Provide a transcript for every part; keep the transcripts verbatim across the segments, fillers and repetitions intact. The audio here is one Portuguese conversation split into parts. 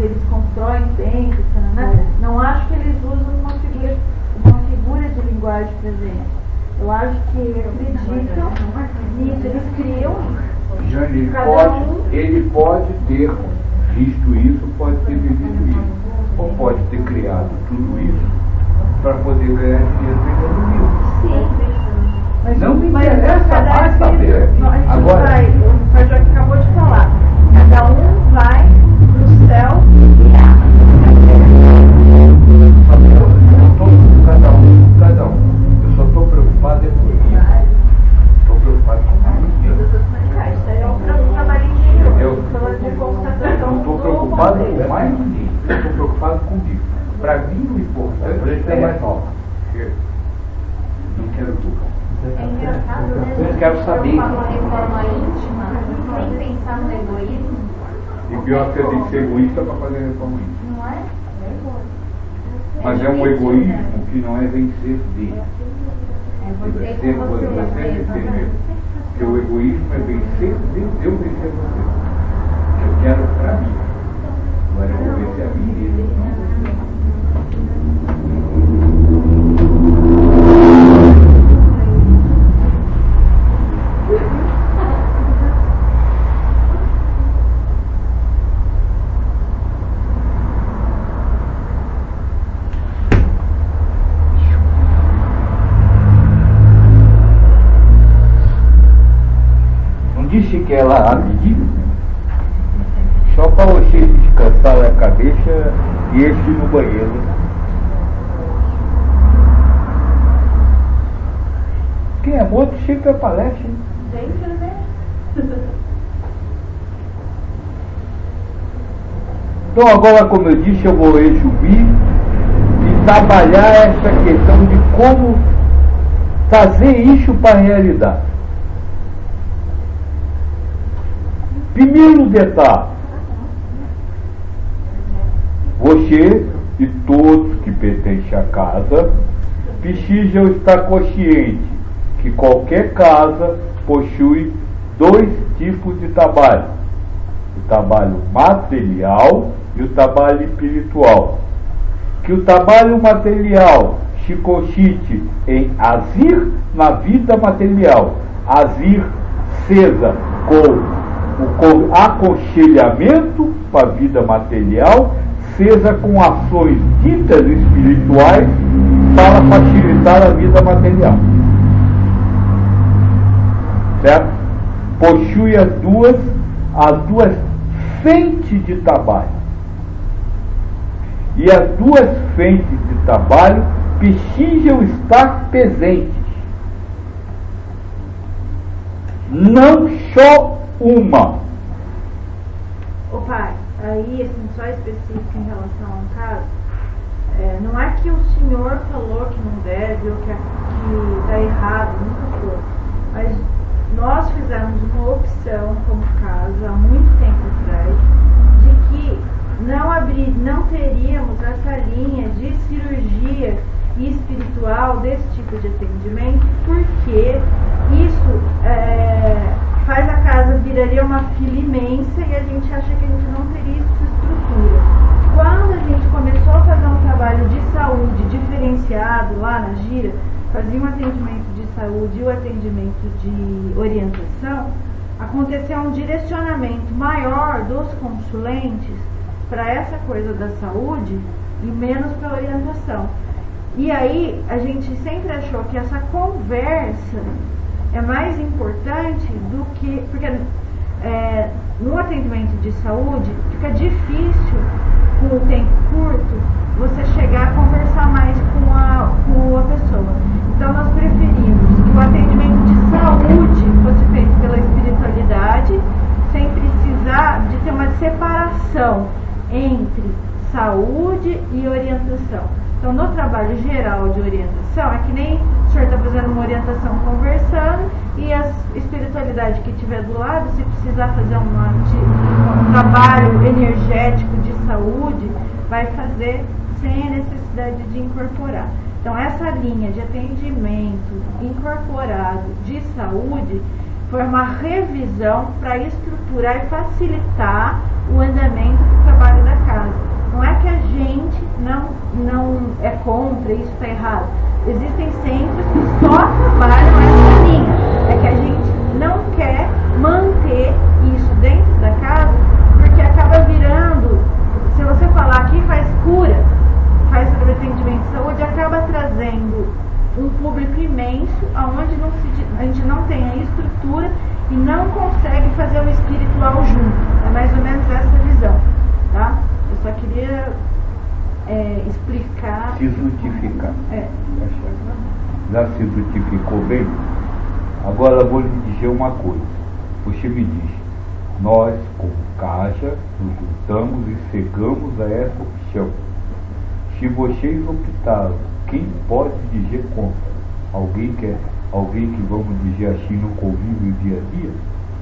eles constroem templos, né? Não acho que eles usam uma figura, uma figura de linguagem presente. Eu acho que eles acreditam nisso, eles criam isso. Jane, ele Cada pode, um... ele pode ter visto isso, pode ter vivido isso, ou pode ter criado tudo isso para poder ganhar dinheiro vendendo livro. Sim. Mas não me mas interessa cada mais saber. espírito, a gente Agora, vai, o Fajor acabou de falar, cada um vai pro céu e guiar. eu estou com cada um, cada um. Eu só estou preocupado é comigo. Estou preocupado comigo. Isso aí é um trabalho interior. Eu Eu não estou preocupado com mais ninguém. Eu estou preocupado comigo. Para mim, o importante é mais nova. Não quero tocar. É engraçado, né? Eu quero saber. De uma forma íntima, sem pensar no egoísmo. E pior que você tem que ser egoísta para fazer reforma íntima. Não é? Mas é um egoísmo que não é vencer Deus. É você É com vencer você você, vencer mesmo. mesmo. Porque o egoísmo é vencer Deus, eu vencer você. Eu quero para mim. Agora eu vou vencer a mim mesmo. Disse que ela abdica só para você descansar a cabeça e este no banheiro. Quem é morto sempre aparece. Sempre, né? Então agora, como eu disse, eu vou resumir e trabalhar essa questão de como trazer isso para a realidade. Primeiro detalhe, você e todos que pertencem à casa precisam estar conscientes que qualquer casa possui dois tipos de trabalho: o trabalho material e o trabalho espiritual. Que o trabalho material se consiste em agir na vida material, agir seja com o aconselhamento para a vida material, seja com ações ditas espirituais para facilitar a vida material. Certo? Possui as duas, as duas frentes de trabalho. E as duas frentes de trabalho precisam estar presentes. Não só uma. Ô pai, aí assim, só específico em relação ao caso, é, não é que o senhor falou que não deve ou que está errado, nunca foi. Mas nós fizemos uma opção como casa há muito tempo atrás de que não, abrir, não teríamos essa linha de cirurgia espiritual desse tipo de atendimento, porque isso é, faz a casa viraria uma fila imensa e a gente acha que a gente não teria essa estrutura. Quando a gente começou a fazer um trabalho de saúde diferenciado lá na Gira, fazia um atendimento de saúde e o atendimento de orientação, aconteceu um direcionamento maior dos consulentes para essa coisa da saúde e menos para a orientação. E aí a gente sempre achou que essa conversa é mais importante do que... Porque é, no atendimento de saúde fica difícil, com o tempo curto, você chegar a conversar mais com a, com a pessoa. Então nós preferimos que o atendimento de saúde fosse feito pela espiritualidade, sem precisar de ter uma separação entre saúde e orientação. Então, no trabalho geral de orientação, é que nem o senhor está fazendo uma orientação conversando e a espiritualidade que estiver do lado, se precisar fazer uma, um trabalho energético de saúde, vai fazer sem a necessidade de incorporar. Então, essa linha de atendimento incorporado de saúde foi uma revisão para estruturar e facilitar o andamento do trabalho da casa. contra, isso está errado. Existem centros que só trabalham essa linha. É que a gente não quer manter isso dentro da casa, porque acaba virando, se você falar aqui faz cura, faz sobre atendimento de saúde, acaba trazendo um público imenso, onde não se, a gente não tem a estrutura e não consegue fazer o espiritual junto. É mais ou menos essa visão, tá? Eu só queria é, explicar. Se justificar. É. Já se justificou bem? Agora vou lhe dizer uma coisa. Você me diz, nós, como Caja, nos juntamos e cegamos a essa opção. Se vocês optaram, quem pode dizer contra? Alguém que, é, alguém que vamos dizer assim, no convívio dia a dia?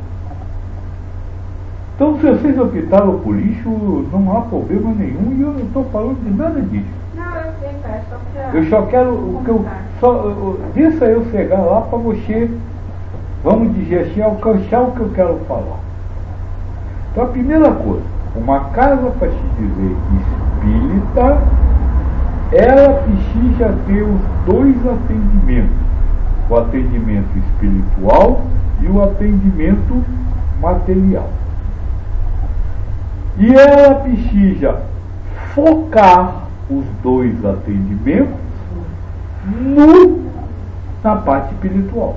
Então, se vocês optaram por isso, não há problema nenhum e eu não estou falando de nada disso. Não, eu sei, cara, só pra... Eu só quero, o que eu, só, eu, deixa eu chegar lá para você, vamos dizer assim, alcançar o que eu quero falar. Então, a primeira coisa, uma casa, para se dizer espírita, ela precisa ter os dois atendimentos, o atendimento espiritual e o atendimento material. E ela precisa focar os dois atendimentos no, na parte espiritual.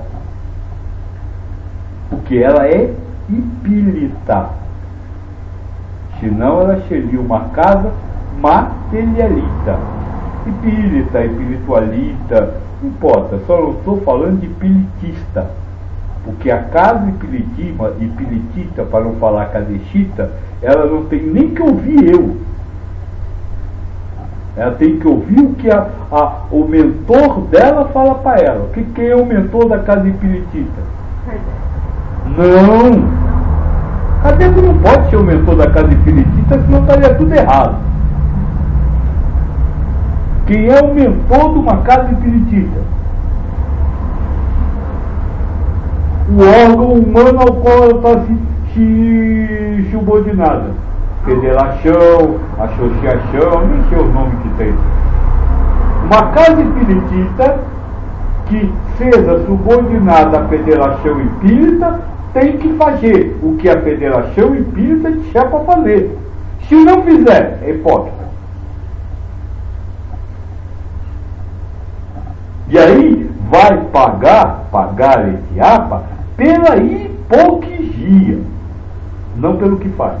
Porque ela é espírita. Senão ela seria uma casa materialista. Espírita, espiritualista, não importa, só não estou falando de espiritista. Porque a casa espiritima, espiritista, para não falar cadexita, ela não tem nem que ouvir eu. Ela tem que ouvir o que a, a, o mentor dela fala para ela. Que, quem é o mentor da casa espiritista? Não! Kardec não pode ser o mentor da casa espiritista, senão estaria tudo errado. Quem é o mentor de uma casa espiritista? O órgão humano ao qual ela está se, se subordinada. Federação, associação, nem sei o nome que tem. Uma casa espiritista que seja subordinada à Federação Espírita tem que fazer o que a Federação Espírita disser para fazer. Se não fizer, é hipócrita. E aí vai pagar, pagar esse A P A pela hipocrisia, não pelo que faz.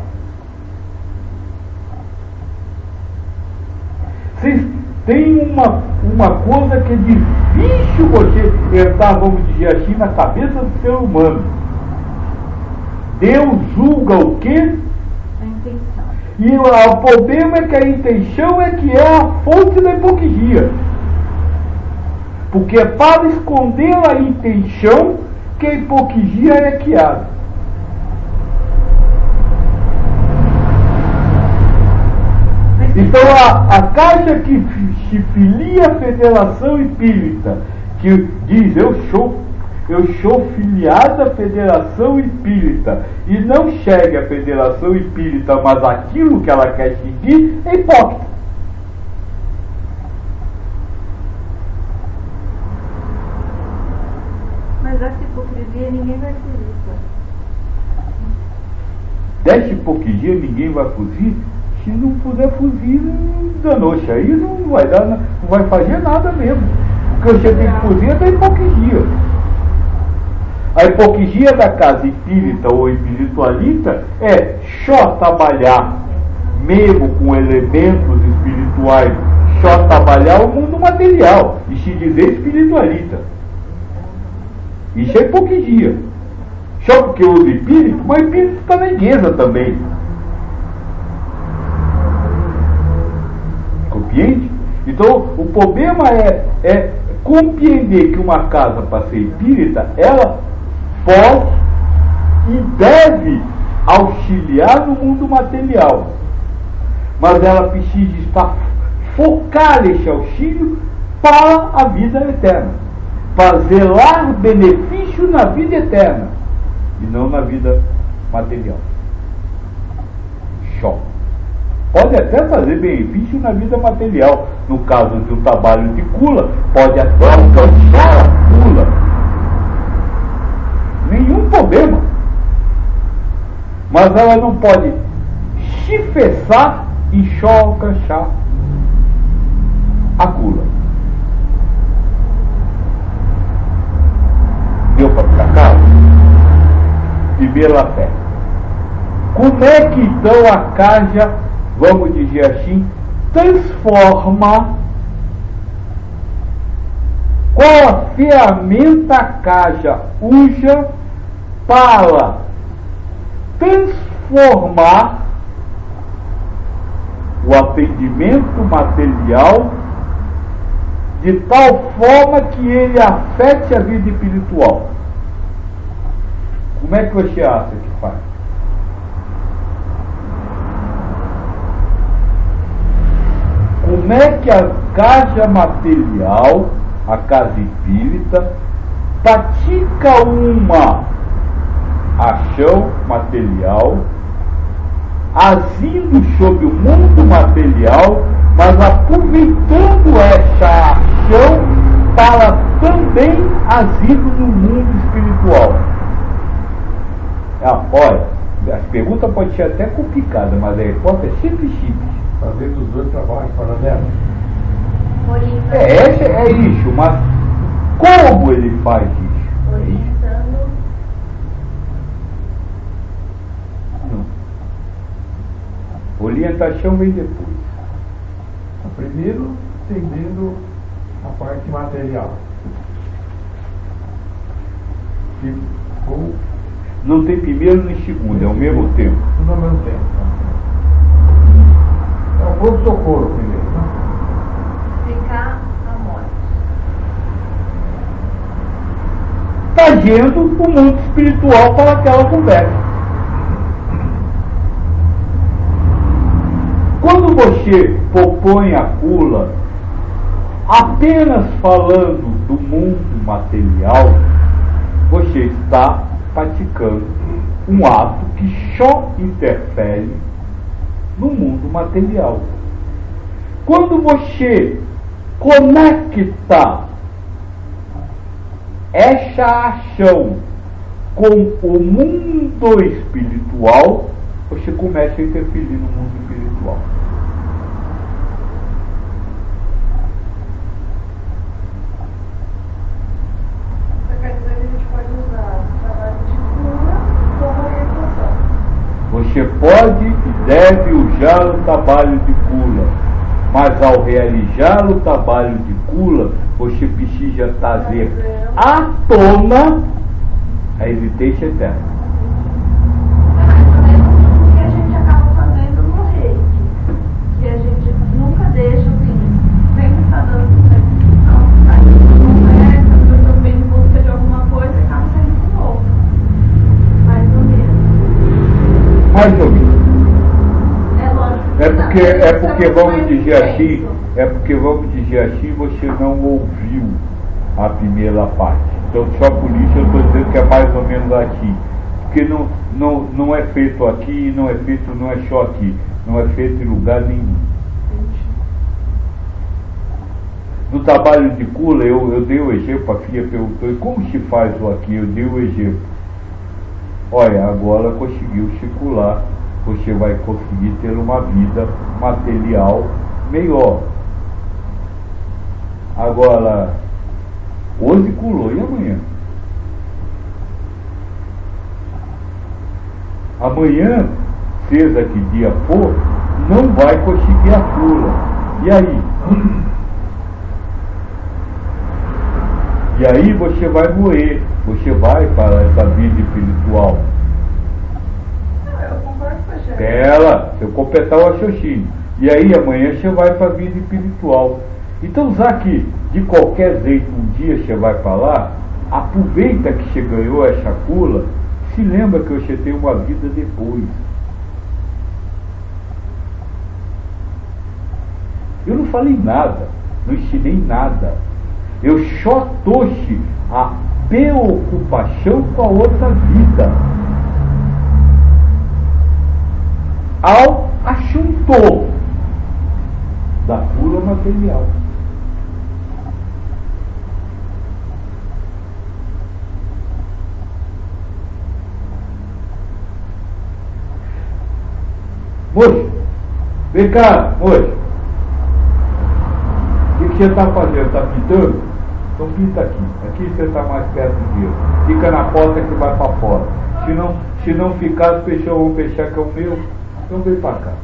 Vocês têm uma, uma coisa que é difícil você entrar, vamos dizer assim, na cabeça do ser humano. Deus julga o quê? A intenção. E o, o problema é que a intenção é que é a fonte da hipocrisia. Porque é para esconder a intenção que a hipocrisia é criada. Então a, a Caixa que se filia à Federação Espírita, que diz eu sou, eu sou filiada à Federação Espírita, e não chega à Federação Espírita, mas aquilo que ela quer seguir, é hipócrita. Mas essa hipocrisia ninguém vai fugir. Dessa hipocrisia ninguém vai fugir. Se não puder fugir, danou-se. Aí não vai dar, não vai fazer nada mesmo. O que você tem que fugir é da hipocrisia. A hipocrisia da casa espírita ou espiritualista é só trabalhar, mesmo com elementos espirituais, só trabalhar o mundo material e se dizer espiritualista. Isso é hipocrisia. Só porque usa espírito, mas o espírito está na igreja também. Compreende? Então, o problema é, é compreender que uma casa, para ser espírita, ela pode e deve auxiliar no mundo material. Mas ela precisa estar focar esse auxílio para a vida eterna. Para zelar benefício na vida eterna e não na vida material. Só. Pode até fazer benefício na vida material. No caso de um trabalho de cula, pode até alcançar a cula. Nenhum problema. Mas ela não pode chifessar e só alcançar a cula. Deu para ficar claro? Primeira fé. Como é que então a caja, vamos dizer assim, transforma, qual a ferramenta a caja usa para transformar o atendimento material de tal forma que ele afete a vida espiritual? Como é que você acha que faz? Como é que a casa material, a casa espírita, pratica uma ação material, agindo sobre o mundo material, mas aproveitando essa ação para também agir no mundo espiritual? Ah, olha, a pergunta pode ser até complicada, mas a resposta é sempre simples. Fazendo os dois trabalhos paralelos. É, esse, é isso, mas como ele faz isso? Orientando. Não. Orientação vem depois. Primeiro, entendendo a parte material. Que, ou, Não tem primeiro nem segundo, é ao mesmo tempo. tudo ao mesmo tempo. É o pronto-socorro primeiro. Né? Explicar a morte. Trazendo o mundo espiritual para aquela conversa. Quando você propõe a cula apenas falando do mundo material, você está praticando um ato que só interfere no mundo material. Quando você conecta essa ação com o mundo espiritual, você começa a interferir no mundo espiritual. Você quer dizer que a gente pode usar o trabalho de cura como orientação? Você pode e deve usar o trabalho de cura, mas ao realizar o trabalho de cura, você precisa trazer à tona a existência eterna. É mais ou menos o que a gente acaba fazendo no reiki. Que a gente nunca deixa assim, sempre está dando certo. Aí conversa, as pessoas vêm em busca de alguma coisa e acaba saindo de novo. Mais ou menos. Mais ou menos. É lógico. É porque, é porque vamos mais dizer assim, intenso. é porque vamos dizer assim, você não ouviu a primeira parte. Então só por isso eu estou dizendo que é mais ou menos aqui. Porque não, não, não é feito aqui, não é feito, não é só aqui. Não é feito em lugar nenhum. No trabalho de cura, eu, eu dei o exemplo, a filha perguntou, e como se faz o aqui? Eu dei o exemplo. Olha, agora conseguiu circular, você vai conseguir ter uma vida material melhor. Agora, hoje curou, e amanhã? Amanhã, seja que dia for, não vai conseguir a cura. E aí? E aí você vai morrer, você vai para essa vida espiritual. Eu concordo com a gente. Ela, se eu completar o raciocínio. E aí amanhã você vai para a vida espiritual. Então, já que de qualquer jeito um dia você vai para lá, aproveita que você ganhou essa cura, se lembra que você tem uma vida depois. Eu não falei nada, não ensinei nada. Eu só trouxe a preocupação com a outra vida. Ao achuntou da cura material. Moço, vem cá, moço. O que, que você está fazendo? Está pintando? Então pinta aqui. Aqui você está mais perto de Deus. Fica na porta que vai para fora. Se não, se não ficar, os peixes vão fechar que é o meu. Então vem para cá.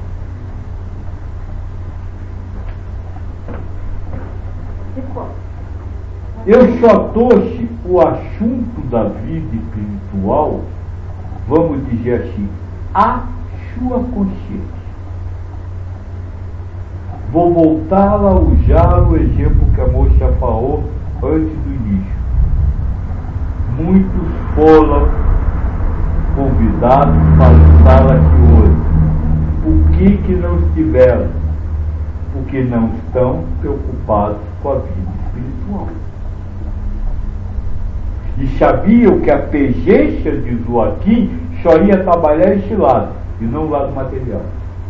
Eu só trouxe o assunto da vida espiritual, vamos dizer assim, a sua consciência. Vou voltar a usar o exemplo que a moça falou antes do início. Muitos foram convidados para estar aqui hoje. Por que que não estiveram? Porque não estão preocupados com a vida espiritual. E sabiam que a pegência de Joaquim só ia trabalhar esse lado, e não o lado material.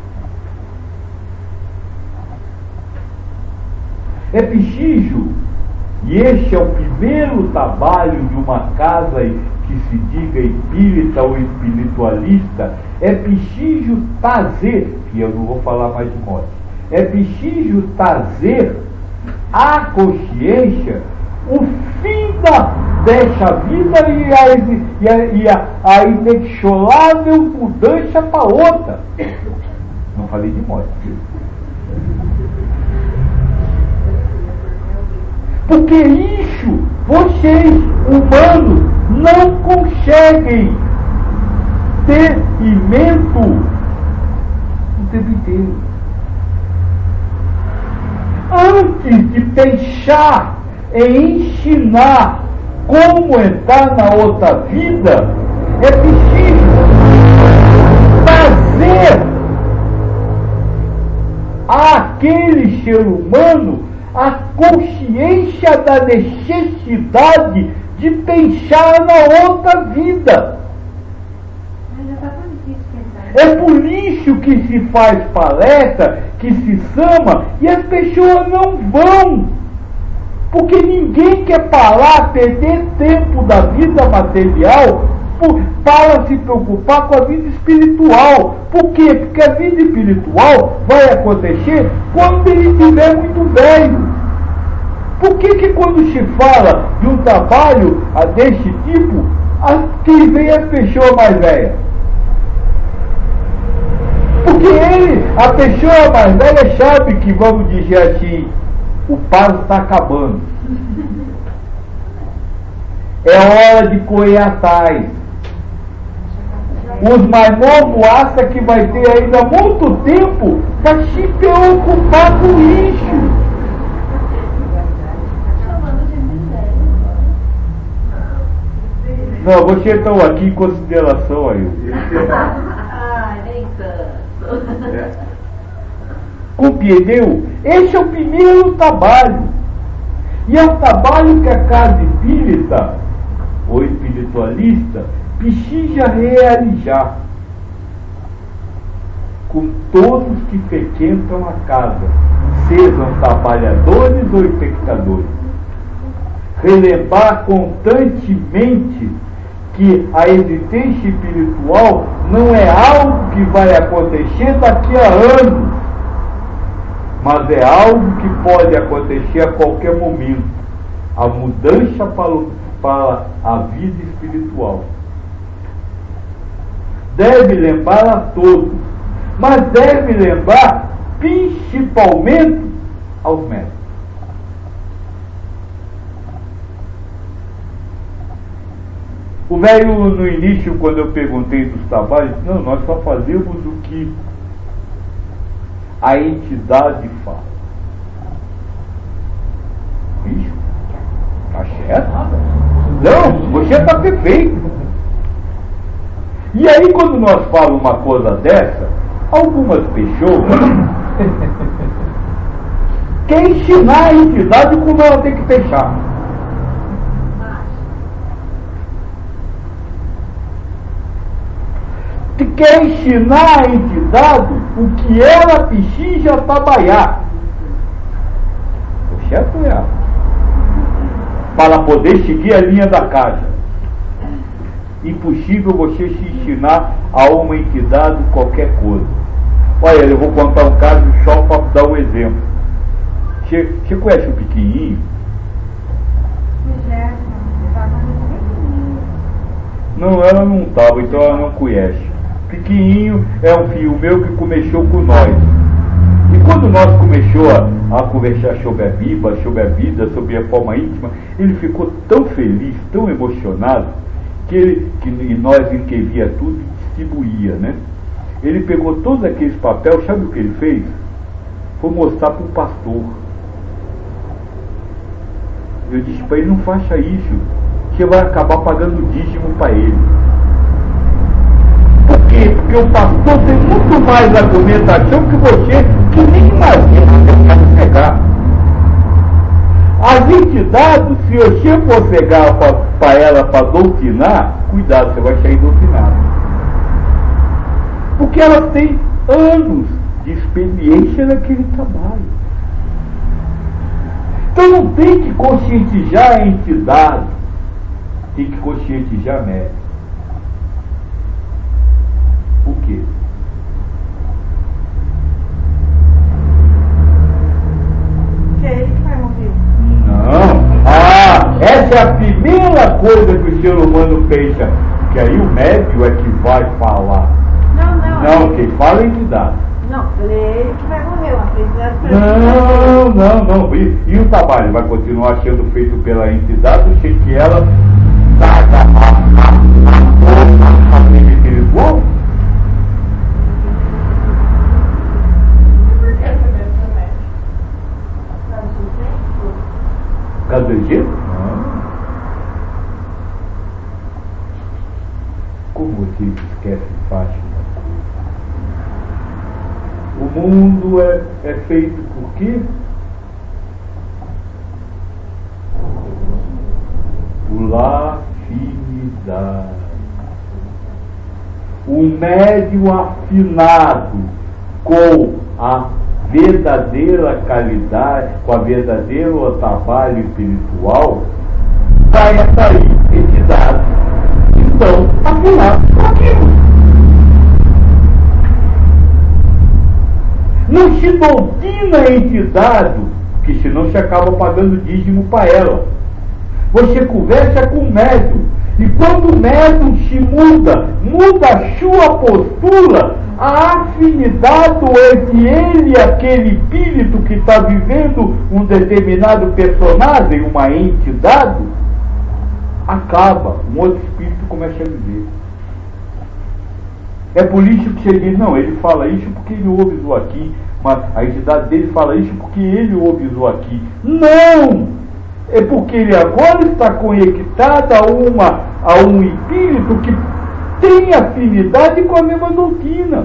É preciso, e esse é o primeiro trabalho de uma casa que se diga espírita ou espiritualista, é preciso trazer, e eu não vou falar mais de morte, é preciso trazer à consciência o fim da, dessa vida e a, e a, e a, a inexorável mudança para outra. Não falei de morte. Porque isso, vocês, humanos, não conseguem ter imento o tempo inteiro. Antes de pensar em ensinar como entrar na outra vida, é preciso trazer àquele ser humano a consciência da necessidade de pensar na outra vida. É por isso que se faz palestra, que se chama, e as pessoas não vão. Porque ninguém quer parar, perder tempo da vida material por, para se preocupar com a vida espiritual. Por quê? Porque a vida espiritual vai acontecer quando ele estiver muito velho. Por que que quando se fala de um trabalho desse tipo, quem vem é a pessoa mais velha? Porque ele, a pessoa mais velha sabe que, vamos dizer assim, o prazo está acabando. É hora de correr atrás. Os mais novos acham que vai ter ainda muito tempo para se preocupar com isso. Não, vocês estão aqui em consideração aí. Ah, nem tanto. É. Compreendeu? Esse é o primeiro trabalho. E é o trabalho que a casa espírita, ou espiritualista, precisa realizar com todos que frequentam a casa, sejam trabalhadores ou espectadores. Relembrar constantemente que a existência espiritual não é algo que vai acontecer daqui a anos, mas é algo que pode acontecer a qualquer momento. A mudança para, para a vida espiritual. Deve lembrar a todos, mas deve lembrar principalmente aos médicos. O velho, no início, quando eu perguntei dos trabalhos, não, nós só fazemos o que a entidade faz. Isso? Tá certo? Não, você está perfeito. E aí, quando nós falamos uma coisa dessa, algumas pessoas querem ensinar a entidade como ela tem que pensar. quer ensinar a entidade o que ela precisa trabalhar. O certo é para poder seguir a linha da casa. Impossível você se ensinar a uma entidade qualquer coisa. Olha, eu vou contar um caso só para dar um exemplo. Você, você conhece o pequenininho? Não, ela não estava, então ela não conhece. Pequenininho é um filho meu que começou com nós. E quando nós começamos a, a conversar sobre a Bíblia, sobre a vida, sobre a forma íntima, ele ficou tão feliz, tão emocionado, que ele, que e nós em que via tudo, distribuía, né? Ele pegou todos aqueles papéis, sabe o que ele fez? Foi mostrar para o pastor. Eu disse para ele, não faça isso, você vai acabar pagando dízimo para ele. Por quê? Porque o pastor tem muito mais argumentação que você, que nem imagina que vai pegar. As entidades, se você for pegar para ela para doutrinar, cuidado, você vai sair doutrinado. Porque elas têm anos de experiência naquele trabalho. Então não tem que conscientizar a entidade, tem que conscientizar a médium. O quê? Que é ele que vai morrer. Não. Ah, essa é a primeira coisa que o ser humano pensa, que aí o médium é que vai falar. Não, não. Não, quem fala é a entidade. Não, ele é ele que vai morrer, uma aprendizado para Não, não, não. E, e o trabalho vai continuar sendo feito pela entidade, sem que ela traga a família espiritual? Por que essa mesma médica? Por causa do Egito? Não. Como vocês esquecem fácil? O mundo é, é feito por quê? Por afinidade. O médium afinado com a verdadeira caridade, com a verdadeiro trabalho espiritual, vai atrair entidades que estão afinadas com aquilo. Não se doutrina a entidade, que senão se acaba pagando dízimo para ela. Você conversa com o médium, e quando o médium se muda, muda a sua postura, a afinidade entre ele e aquele espírito que está vivendo um determinado personagem, uma entidade, acaba, um outro espírito começa a viver. É por isso que você diz, não, ele fala isso porque ele ouve isso aqui, mas a entidade dele fala isso porque ele ouve isso aqui. Não! É porque ele agora está conectado a, uma, a um espírito que tem afinidade com a mesma doutrina.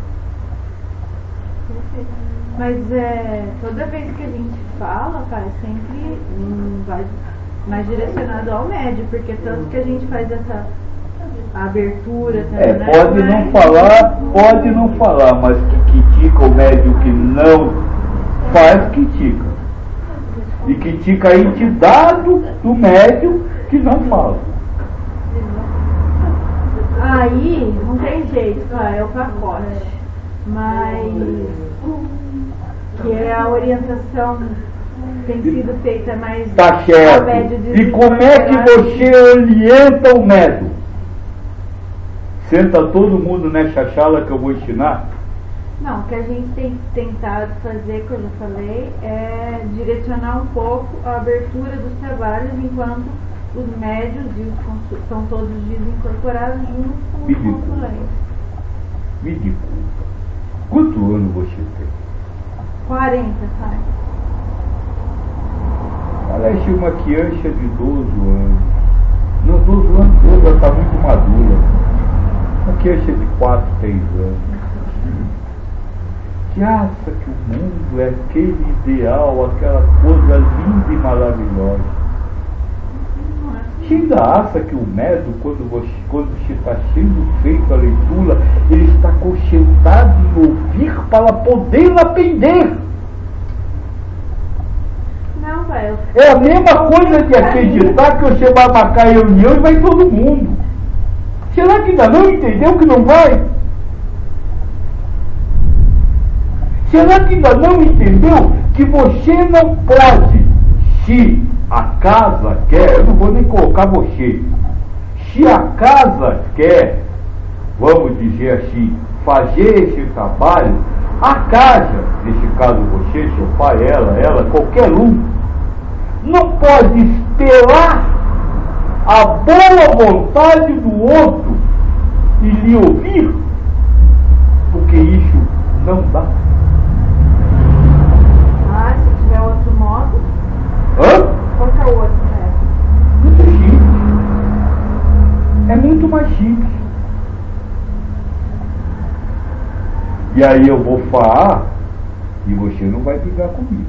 Mas é, toda vez que a gente fala, pai, sempre hum, vai mais direcionado ao médio, porque tanto que a gente faz essa abertura também, É, né? pode não Mas- falar, pode não falar, mas que critica o médium que não faz, critica. E critica a entidade do médium que não fala. Aí, não tem jeito, pai, é o pacote. Mas que é a orientação tem sido feita mais Tá ao certo. médio de E como é que você orienta o médium? Senta todo mundo nessa sala que eu vou ensinar? Não, o que a gente tem tentado fazer, como eu falei, é direcionar um pouco a abertura dos trabalhos enquanto os médios e os consul- são todos desincorporados junto com os Ridículo. consulentes. Me desculpa. Quanto ano você tem? quarenta, pai. Parece uma criança de doze anos. Não, doze anos, doze ela está muito madura. Uma criança de quatro, três anos. Que acha que o mundo é aquele ideal, aquela coisa linda e maravilhosa. gente ainda acha que o médium, quando, você, quando está sendo feita a leitura, ele está concentrado em ouvir para poder aprender. Não, pai. eu- É a mesma coisa de acreditar que você vai marcar reunião e vai todo mundo. Será que ainda não entendeu que não vai? Será que ainda não entendeu que você não pode, se a casa quer, eu não vou nem colocar você, se a casa quer, vamos dizer assim, fazer esse trabalho, a casa, nesse caso você, seu pai, ela, ela, qualquer um, não pode esperar a boa vontade do outro e lhe ouvir, porque isso não dá. Ah, se tiver outro modo, Hã? qual que é o outro, né? Muito simples. É muito mais simples. E aí eu vou falar e você não vai brigar comigo.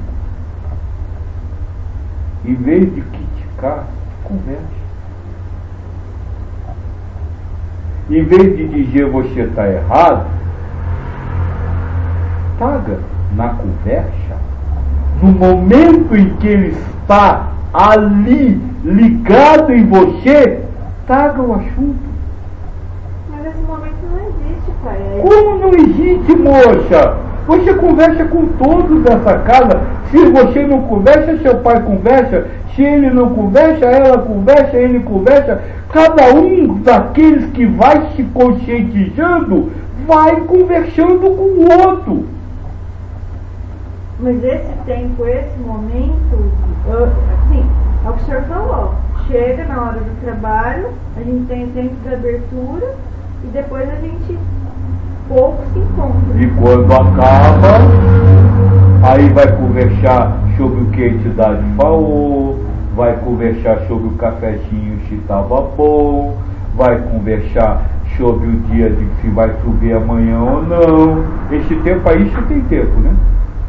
Em vez de criticar, converse. Em vez de dizer você está errado, traga na conversa, no momento em que ele está ali, ligado em você, traga o assunto. Mas esse momento não existe, pai. É- Como não existe, moça? Você conversa com todos dessa casa. Se você não conversa, seu pai conversa. Se ele não conversa, ela conversa, ele conversa. Cada um daqueles que vai se conscientizando vai conversando com o outro. Mas esse tempo, esse momento, eu- assim, é o que o senhor falou. Chega na hora do trabalho, a gente tem tempo de abertura e depois a gente pouco se encontra. E quando acaba, aí vai conversar sobre o que a entidade falou, vai conversar sobre o cafezinho se estava bom, vai conversar sobre o dia de se vai chover amanhã ou não. Esse tempo aí, isso tem tempo, né?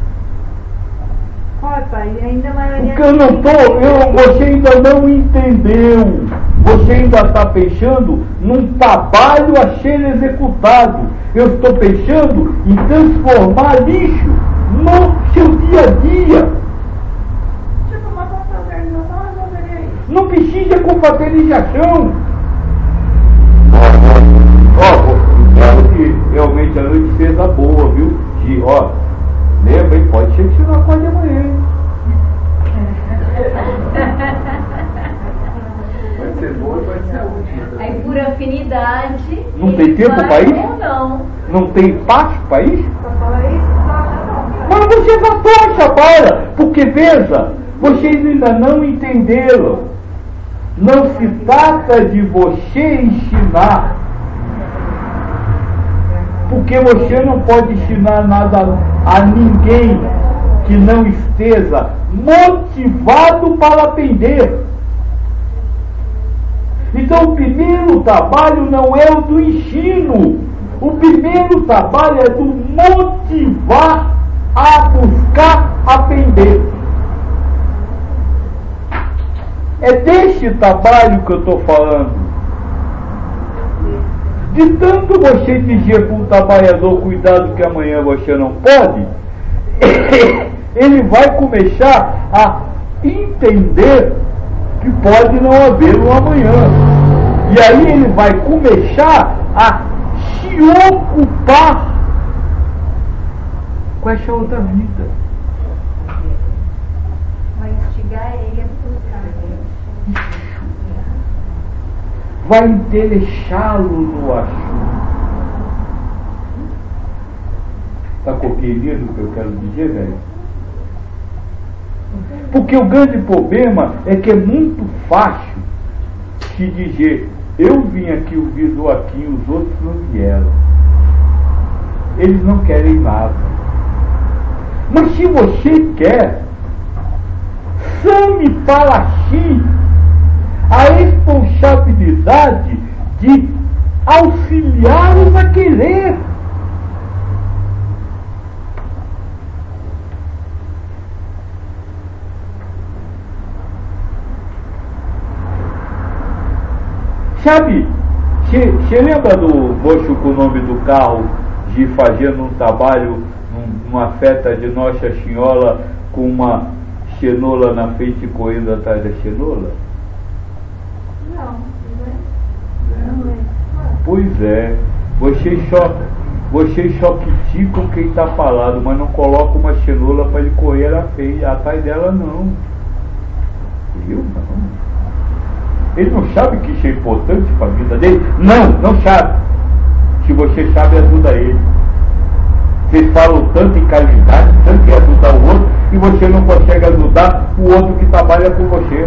Olha, pai, e ainda a maioria... Porque eu não tô, eu, você ainda não entendeu. Você ainda está pensando num trabalho a ser executado. Eu estou pensando em transformar lixo no seu dia a dia. Tipo, uma confraternização resolveria isso. Não precisa confraternização. Ó, espero que realmente a noite seja boa, viu? De, ó, lembra, hein? Pode ser que você não acorde amanhã, hein? Pode ser boa e pode ser a última. Aí por afinidade. Não tem eles tempo vão pra isso? ou não. Não tem espaço para isso? Pra falar isso, só já não, pai. Mas você já tocha, para! Porque veja, vocês ainda não entenderam. Não se trata de você ensinar. Porque você não pode ensinar nada a ninguém que não esteja motivado para aprender. Então o primeiro trabalho não é o do ensino. O primeiro trabalho é do motivar a buscar aprender. É desse trabalho que eu estou falando. De tanto você dizer para um trabalhador, cuidado que amanhã você não pode, ele vai começar a entender que pode não haver um amanhã. E aí ele vai começar a se ocupar com essa outra vida. Vai instigar ele a buscar. Vai interessá-lo no assunto. Está compreendendo o que eu quero dizer, velho? Porque o grande problema é que é muito fácil se dizer, eu vim aqui ouvir do aqui, os outros não vieram. Eles não querem nada. Mas se você quer, chame para si a responsabilidade de auxiliá-los a querer. Sabe, você lembra do moço com o nome do carro de fazendo um trabalho num, numa festa de Nossa Senhora com uma cenoura na frente e correndo atrás da cenoura? Não, Pois é, vocês só, vocês só criticam quem está falado, mas não colocam uma cenoura para ele correr na frente, atrás dela não. Eu não. Ele não sabe que isso é importante para a vida dele? Não, não sabe. Se você sabe, ajuda ele. Vocês falam tanto em caridade, tanto em ajudar o outro, e você não consegue ajudar o outro que trabalha com você.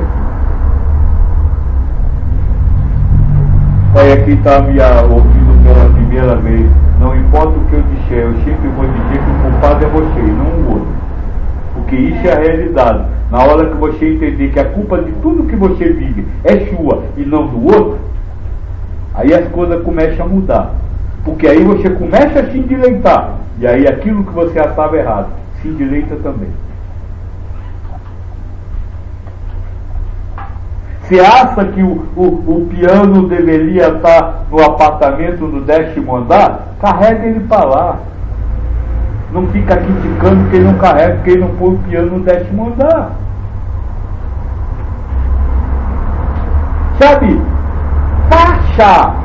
Olha, quem está me ouvindo pela primeira vez, não importa o que eu disser, eu sempre vou dizer que o culpado é você e não o outro. Porque isso é a realidade. Na hora que você entender que a culpa de tudo que você vive é sua e não do outro, aí as coisas começam a mudar. Porque aí você começa a se endireitar. E aí aquilo que você achava errado se endireita também. Você acha que o, o, o piano deveria estar no apartamento no décimo andar? Carrega ele para lá. Não fica criticando quem não carrega, quem não põe o piano no décimo andar. Sabe? Faça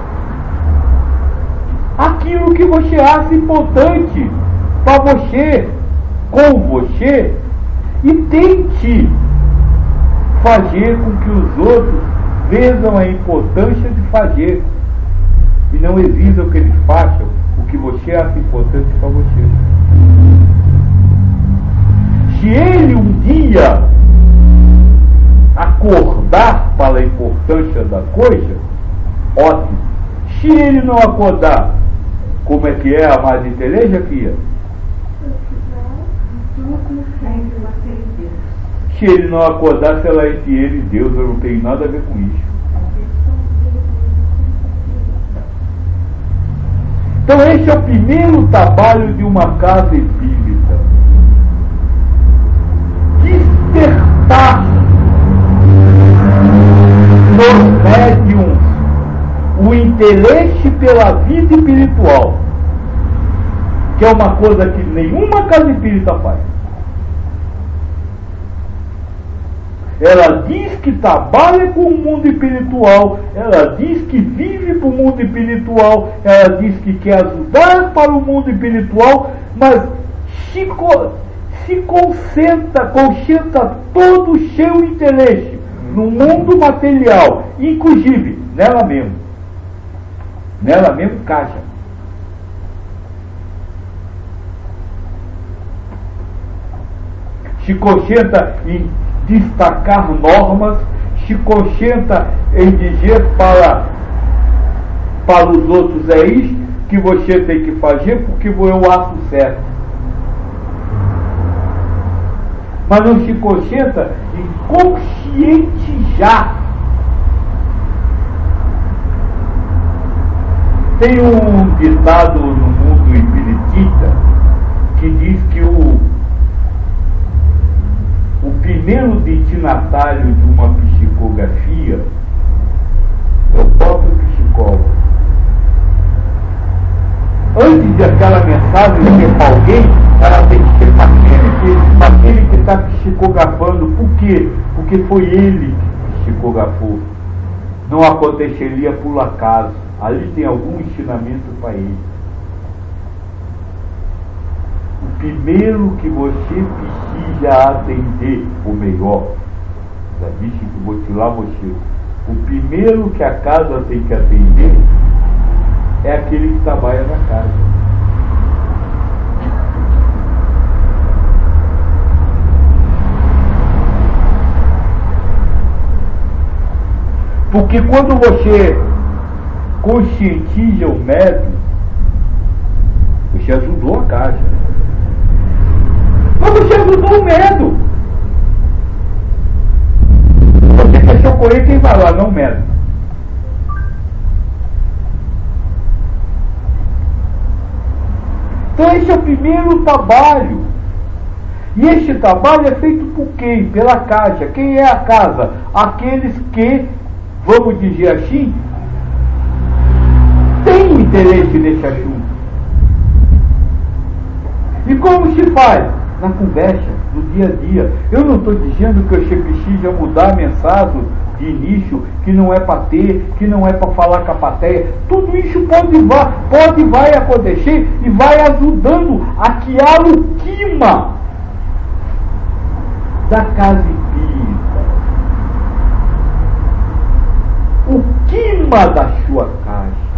aquilo que você acha importante para você, com você, e tente fazer com que os outros vejam a importância de fazer e não exijam que eles façam o que você acha importante para você. Se ele um dia acordar para a importância da coisa, ótimo. Se ele não acordar, como é que é a Madre Teresa, filha? Se ele não acordar, se ela é entre ele e Deus, eu não tenho nada a ver com isso. Então esse é o primeiro trabalho de uma casa espírita. Despertar nos médiums o interesse pela vida espiritual, que é uma coisa que nenhuma casa espírita faz. Ela diz que trabalha com o mundo espiritual, ela diz que vive para o mundo espiritual, ela diz que quer ajudar para o mundo espiritual, mas se, co se concentra, concentra todo o seu interesse no mundo material, inclusive nela mesmo. Nela mesmo caixa. Se concentra em destacar normas, se concentra em dizer para, para os outros, é isso que você tem que fazer porque eu acho certo. Mas não se concentra em conscientizar. Tem um ditado no mundo espiritista que diz que o O primeiro destinatário de uma psicografia é o próprio psicólogo. Antes de aquela mensagem ser para alguém, ela tem que ser para aquele que, para aquele que está psicografando. Por quê? Porque foi ele que psicografou. Não aconteceria por acaso. Ali tem algum ensinamento para ele. O primeiro que você precisa atender, ou melhor, já disse que vou tirar você, o primeiro que a casa tem que atender é aquele que trabalha na casa. Porque quando você conscientiza o médium, você ajudou a casa. Mas você ajudou o medo. Você quer socorrer quem vai lá, não o medo. Então esse é o primeiro trabalho. E esse trabalho é feito por quem? Pela caixa. Quem é a casa? Aqueles que, vamos dizer assim, tem interesse nesse assunto. E como se faz? Na conversa, no dia a dia. Eu não estou dizendo que eu precisa mudar a mensagem de início, que não é para ter, que não é para falar com a plateia. Tudo isso pode e vai, pode vai acontecer e vai ajudando a criar o clima da casa espírita. O clima da sua casa.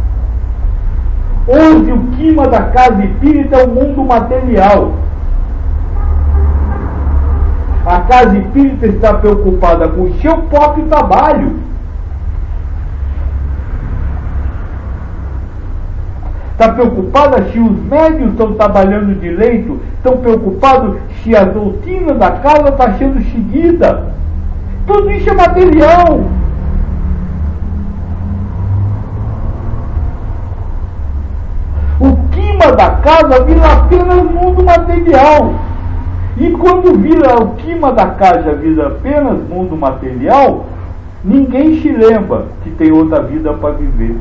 Hoje o clima da casa espírita é o mundo material. A casa espírita está preocupada com o seu próprio trabalho. Está preocupada se os médios estão trabalhando direito, estão preocupados se a doutrina da casa está sendo seguida. Tudo isso é material. O clima da casa vira apenas mundo material. E quando vira o clima da casa vira apenas mundo material, ninguém se lembra que tem outra vida para viver.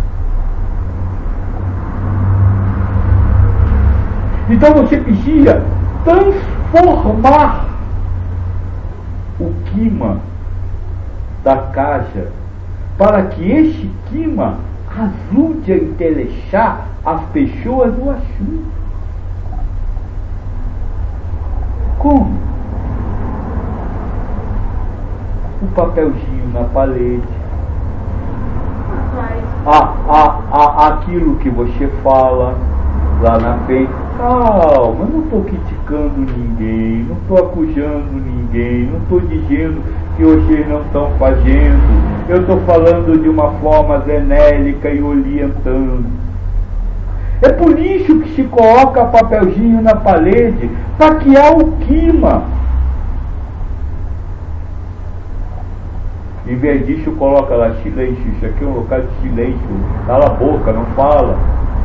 Então você precisa transformar o clima da casa para que este clima ajude a interessar as pessoas no assunto. Como? O papelzinho na parede. A, a, a, aquilo que você fala lá na frente. Calma, eu não estou criticando ninguém, não estou acusando ninguém, não estou dizendo que vocês não estão fazendo. Eu estou falando de uma forma genérica e orientando. É por isso que se coloca papelzinho na parede, para criar o clima. Em vez disso, coloca lá silêncio. Isso aqui é um local de silêncio. Cala a boca, não fala.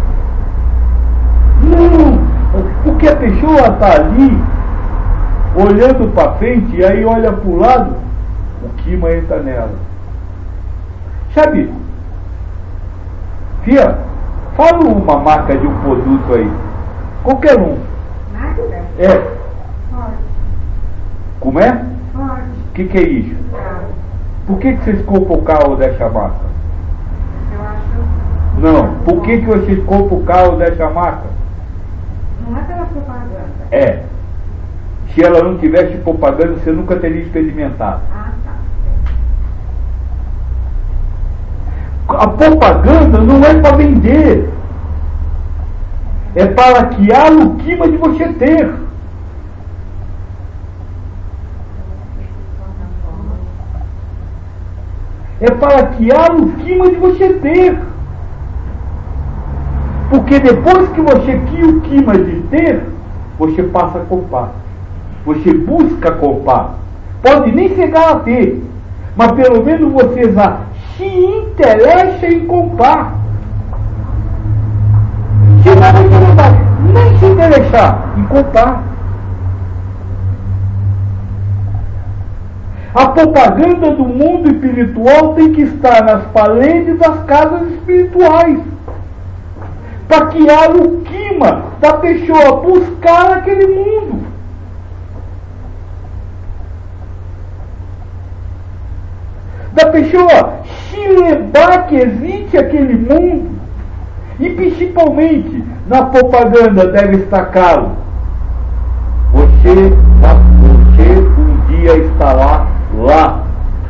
Não, porque a pessoa está ali, olhando para frente, e aí olha para o lado, o clima entra nela. Sabe? Fia, fala uma marca de um produto aí. Qualquer um. Marca? É. Forte. Como é? Forte. O que, que é isso? Carro. Por que, que vocês compram o carro dessa marca? Eu acho. Não. Por que, que vocês compram o carro dessa marca? Não é pela propaganda. É. Se ela não tivesse propaganda, você nunca teria experimentado. Ah, tá. A propaganda não é para vender. É para criar o clima de você ter. É para criar o clima de você ter. Porque depois que você cria o clima de ter, você passa a comprar. Você busca comprar. Pode nem chegar a ter, mas pelo menos você já se interessa em comprar. Senão você não vai nem se interessar em comprar. A propaganda do mundo espiritual tem que estar nas paredes das casas espirituais, para criar o clima da pessoa buscar aquele mundo. Da pessoa se lembrar que existe aquele mundo. E principalmente na propaganda deve estar claro: você, você um dia estará lá.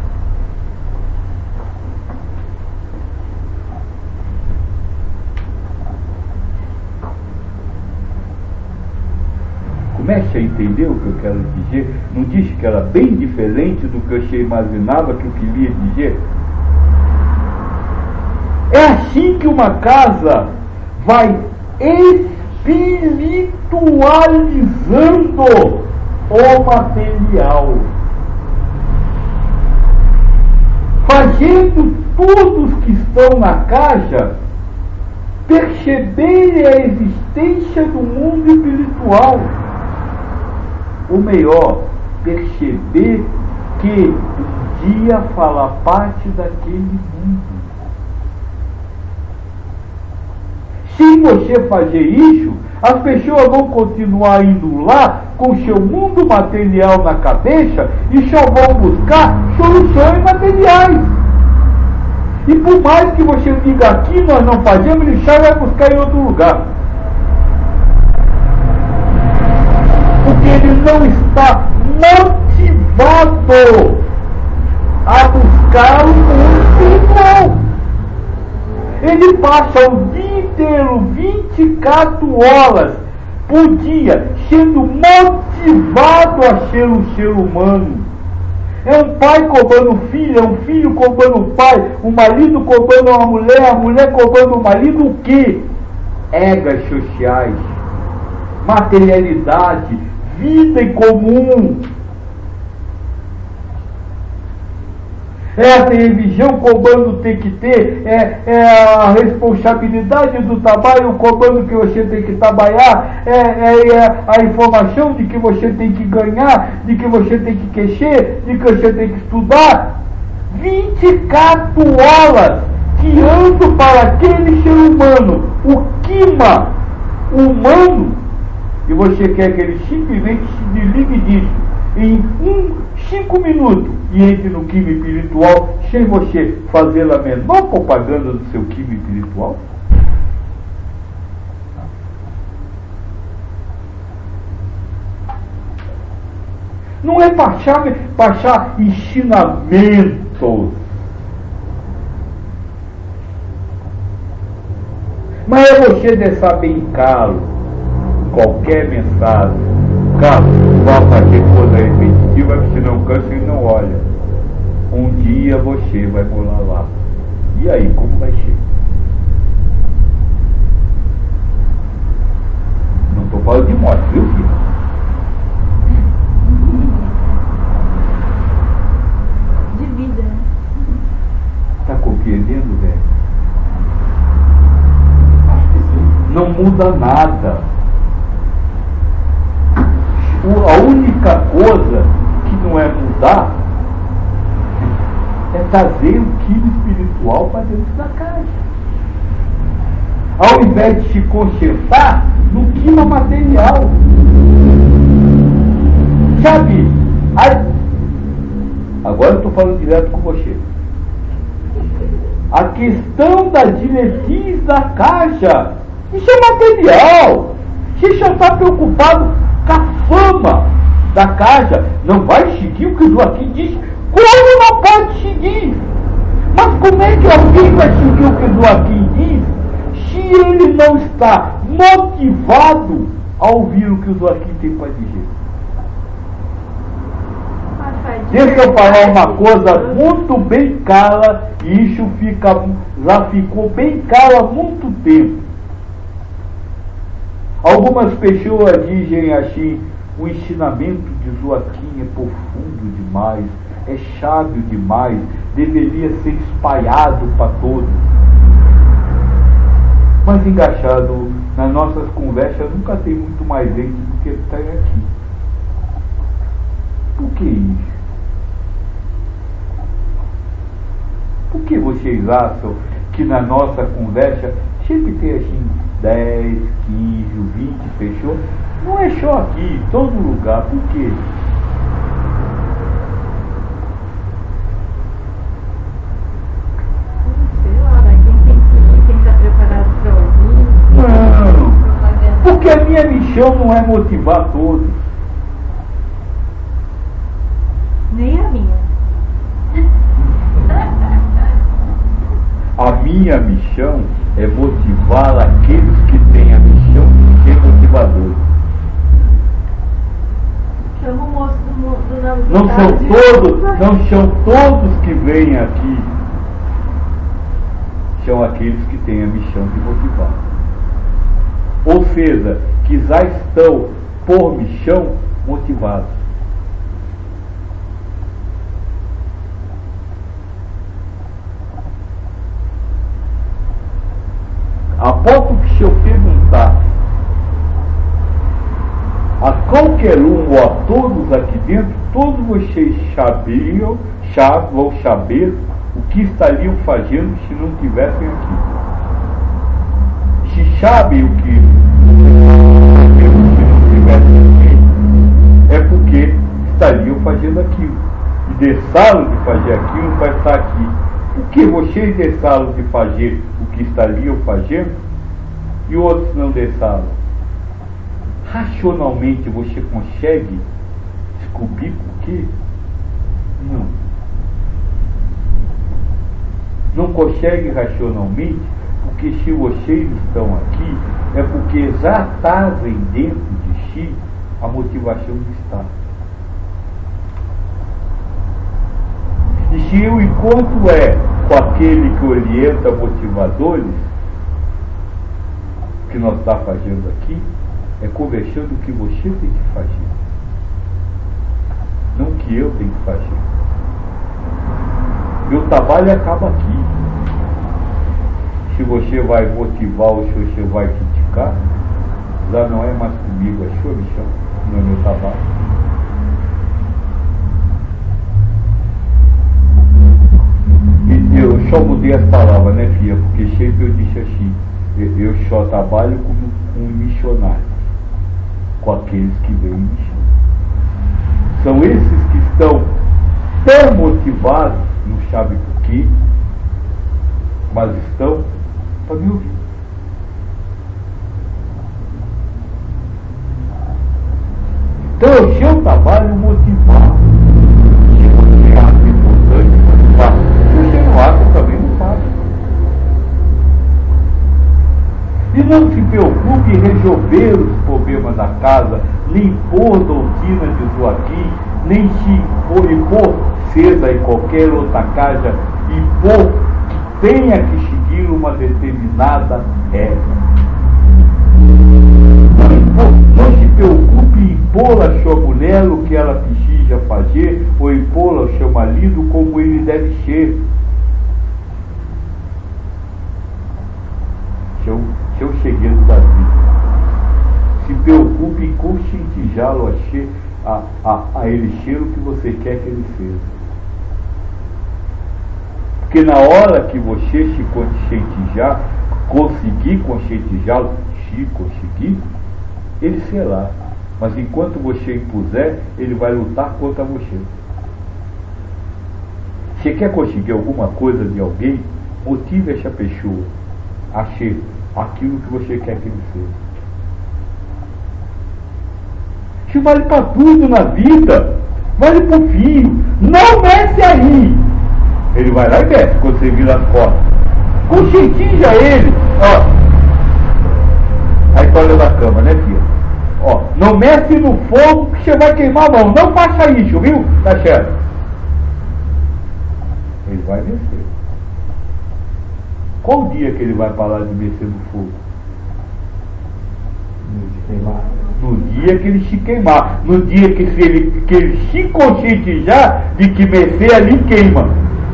Comece a entender o que eu quero dizer. Não disse que era bem diferente do que eu imaginava que eu queria dizer? É assim que uma casa vai espiritualizando o material, fazendo todos que estão na casa perceberem a existência do mundo espiritual. Ou melhor, perceber que um dia fará parte daquele mundo. Se você fazer isso, as pessoas vão continuar indo lá com seu mundo material na cabeça e só vão buscar soluções materiais. E por mais que você diga aqui nós não fazemos, ele só vai buscar em outro lugar. Porque ele não está motivado a buscar o mundo espiritual. Ele passa o dia inteiro, vinte e quatro horas por dia, sendo motivado a ser um ser humano. É um pai cobrando o filho, é um filho cobrando o pai, o marido cobrando uma mulher, a mulher cobrando o marido, o quê? Egas sociais, materialidade, vida em comum. É a televisão cobrando tem que ter, é, é a responsabilidade do trabalho cobrando que você tem que trabalhar, é, é, é a informação de que você tem que ganhar, de que você tem que crescer, de que você tem que estudar. vinte e quatro horas guiando para aquele ser humano, o clima humano, e você quer que ele simplesmente se desligue disso em um, cinco minutos e entre no clima espiritual sem você fazer a menor propaganda do seu clima espiritual? Não é passar, passar ensinamentos, mas é você deixar bem claro qualquer mensagem. Carlos, vá fazer coisa repetitiva, porque senão cansa e não olha. Um dia você vai morar lá. E aí, como vai ser? Não estou falando de morte, viu, filho? De vida. Está compreendendo, velho? Não muda nada. A única coisa que não é mudar é trazer o quilo espiritual para dentro da caixa. Ao invés de se concentrar no quilo material. Sabe? Agora eu estou falando direto com você. A questão da diretriz da caixa, isso é material. Você só está preocupado com a fama da caixa. Não vai seguir o que o Joaquim disse. Como não pode seguir? Mas como é que alguém vai seguir o que o Joaquim diz se ele não está motivado a ouvir o que o Joaquim tem para dizer? Deixa eu falar uma coisa muito bem clara, e isso fica, já ficou bem claro há muito tempo. Algumas pessoas dizem assim: o ensinamento de Joaquim é profundo demais, é sábio demais, deveria ser espalhado para todos. Mas engraçado, nas nossas conversas nunca tem muito mais gente do que está aqui. Por que isso? Por que vocês acham que na nossa conversa sempre tem assim dez, quinze, vinte pessoas? Não é só aqui, em todo lugar. Por quê? Sei lá, mas quem tem que ir, quem está preparado para ouvir. Não, porque a minha missão não é motivar todos. Nem a minha. A minha missão é motivar aqueles que têm a missão de ser motivadores. Chama o moço do, mo- do nome Não são todos, não são todos que vêm aqui. São aqueles que têm a missão de motivar. Ou seja, que já estão por missão motivados. Aposto que se eu perguntar a qualquer um ou a todos aqui dentro, todos vocês sabiam, vão saber o que estariam fazendo se não estivessem aqui. Se sabe o que se não tivesse feito, é porque estariam fazendo aquilo. E deixá-los de fazer aquilo vai estar aqui. Porque vocês deixaram de fazer o que estariam fazendo e outros não deixaram. Racionalmente você consegue descobrir por quê? Não. Não consegue racionalmente, porque se vocês estão aqui, é porque já trazem dentro de si a motivação de estar. E se o encontro é com aquele que orienta motivadores, o que nós estamos fazendo aqui é conversando o que você tem que fazer, não o que eu tenho que fazer. Meu trabalho acaba aqui. Se você vai motivar ou se você vai criticar, já não é mais comigo, é sua missão, não é meu trabalho. E eu só mudei as palavras, né, filha? Porque sempre eu disse assim, eu só trabalho como um missionário, com aqueles que vêm missionário. São esses que estão tão motivados, não sabem por quê, mas estão para me ouvir. Então é o seu trabalho motivar. Se você acha importante, faça. Se você não acha, também não faça. E não se preocupe em resolver os problemas da casa, nem impor doutrina de Joaquim, nem se impor, impor César em qualquer outra casa, impor que tenha que seguir uma determinada regra. Não, impor, não se preocupe em impor a sua mulher o que ela precisa fazer, ou impor ao seu marido como ele deve ser. Seu, seu segredo da vida. Se preocupe em conscientizá-lo a, ser, a, a, a ele ser o que você quer que ele seja. Porque na hora que você se conscientizar, conseguir conscientizá-lo, se conseguir, ele será. Mas enquanto você impuser, ele vai lutar contra você. Você quer conseguir alguma coisa de alguém, motive essa pessoa a ser aquilo que você quer que ele seja. Isso vale para tudo na vida. Vale para o filho. Não mexe aí. Ele vai lá e desce quando você vira as costas. Conscientiza ele. Ó. A história da cama, né, filha? Ó, não mexe no fogo que você vai queimar a mão. Não faça isso, viu? Tá certo? Ele vai descer. Qual o dia que ele vai parar de mexer no fogo? No dia que ele se queimar. No dia que, se ele, que ele se conscientizar de que mexer ali queima.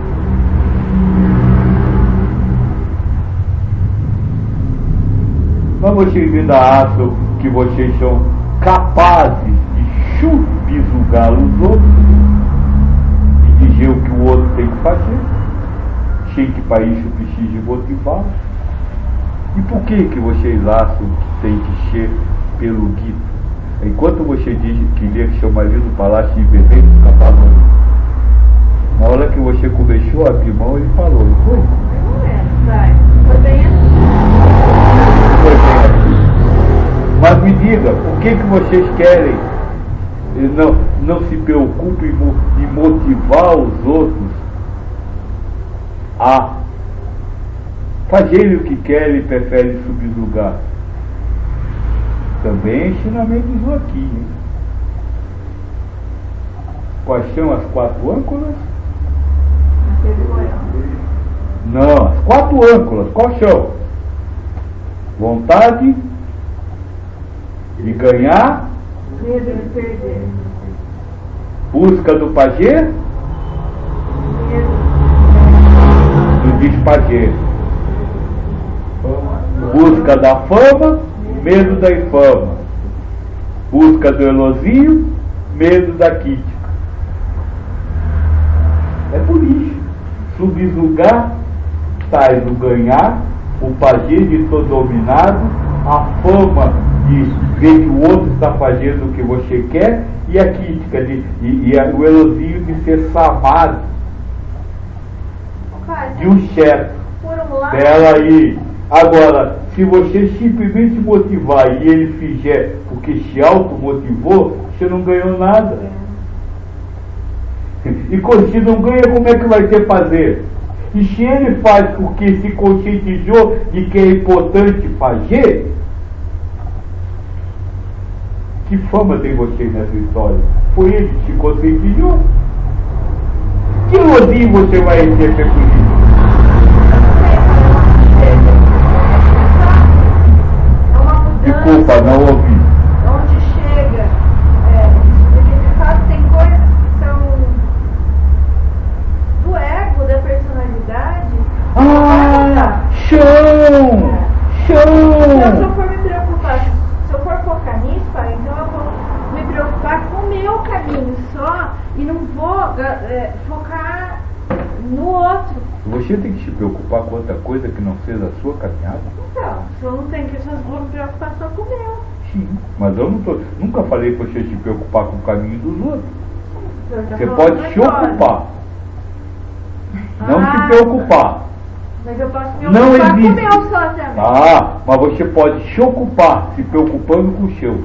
Mas vocês ainda acham que vocês são capazes de subjugar os outros e dizer o que o outro tem que fazer, sem que para isso precise motivar? E por que que vocês acham que tem que ser pelo guito? Enquanto você diz que queria que seu marido falasse de beber, fica falando. Na hora que você começou a abrir mão, ele falou, não foi? Não é, vai. Foi bem assim. Foi bem assim. Mas me diga, por que que vocês querem? Não, não se preocupem em motivar os outros a fazerem o que querem e preferem subjugar. Também é ensinamento de Joaquim. Hein? Quais são as quatro âncoras? Não, as quatro âncoras, quais são? Vontade de ganhar, Medo de perder. busca do prazer, Medo. do desprazer, busca da fama, medo da infama, busca do elogio, medo da crítica. É por isso, subjugar traz o ganhar, o prazer de ser dominado, a fama de ver que o outro está fazendo o que você quer, e a crítica, de, e, e a, o elogio de ser amado, de um chefe. Pera aí. Agora, se você simplesmente motivar e ele fizer porque se automotivou, você não ganhou nada. E quando se não ganha, como é que vai ter fazer? E se ele faz porque se conscientizou de que é importante fazer, que fama tem você nessa história? Foi ele que se conscientizou. Que elogio você vai receber por isso? Desculpa, não ouvi. Onde chega, é, porque de fato tem coisas que são do ego, da personalidade. Ah, chão! Chão! Então, se eu for me preocupar, se eu for focar nisso, pai, então eu vou me preocupar com o meu caminho só e não vou é, focar no outro. Você tem que se preocupar com outra coisa que não seja a sua caminhada? Então, se eu não tenho que eu vou me preocupar só com o meu. Sim, mas eu não tô, nunca falei para você se preocupar com o caminho dos outros. Você pode se ocupar. Não ah, se preocupar. Mas eu posso me não ocupar existe. com o meu só também. Ah, mas você pode se ocupar se preocupando com o seu.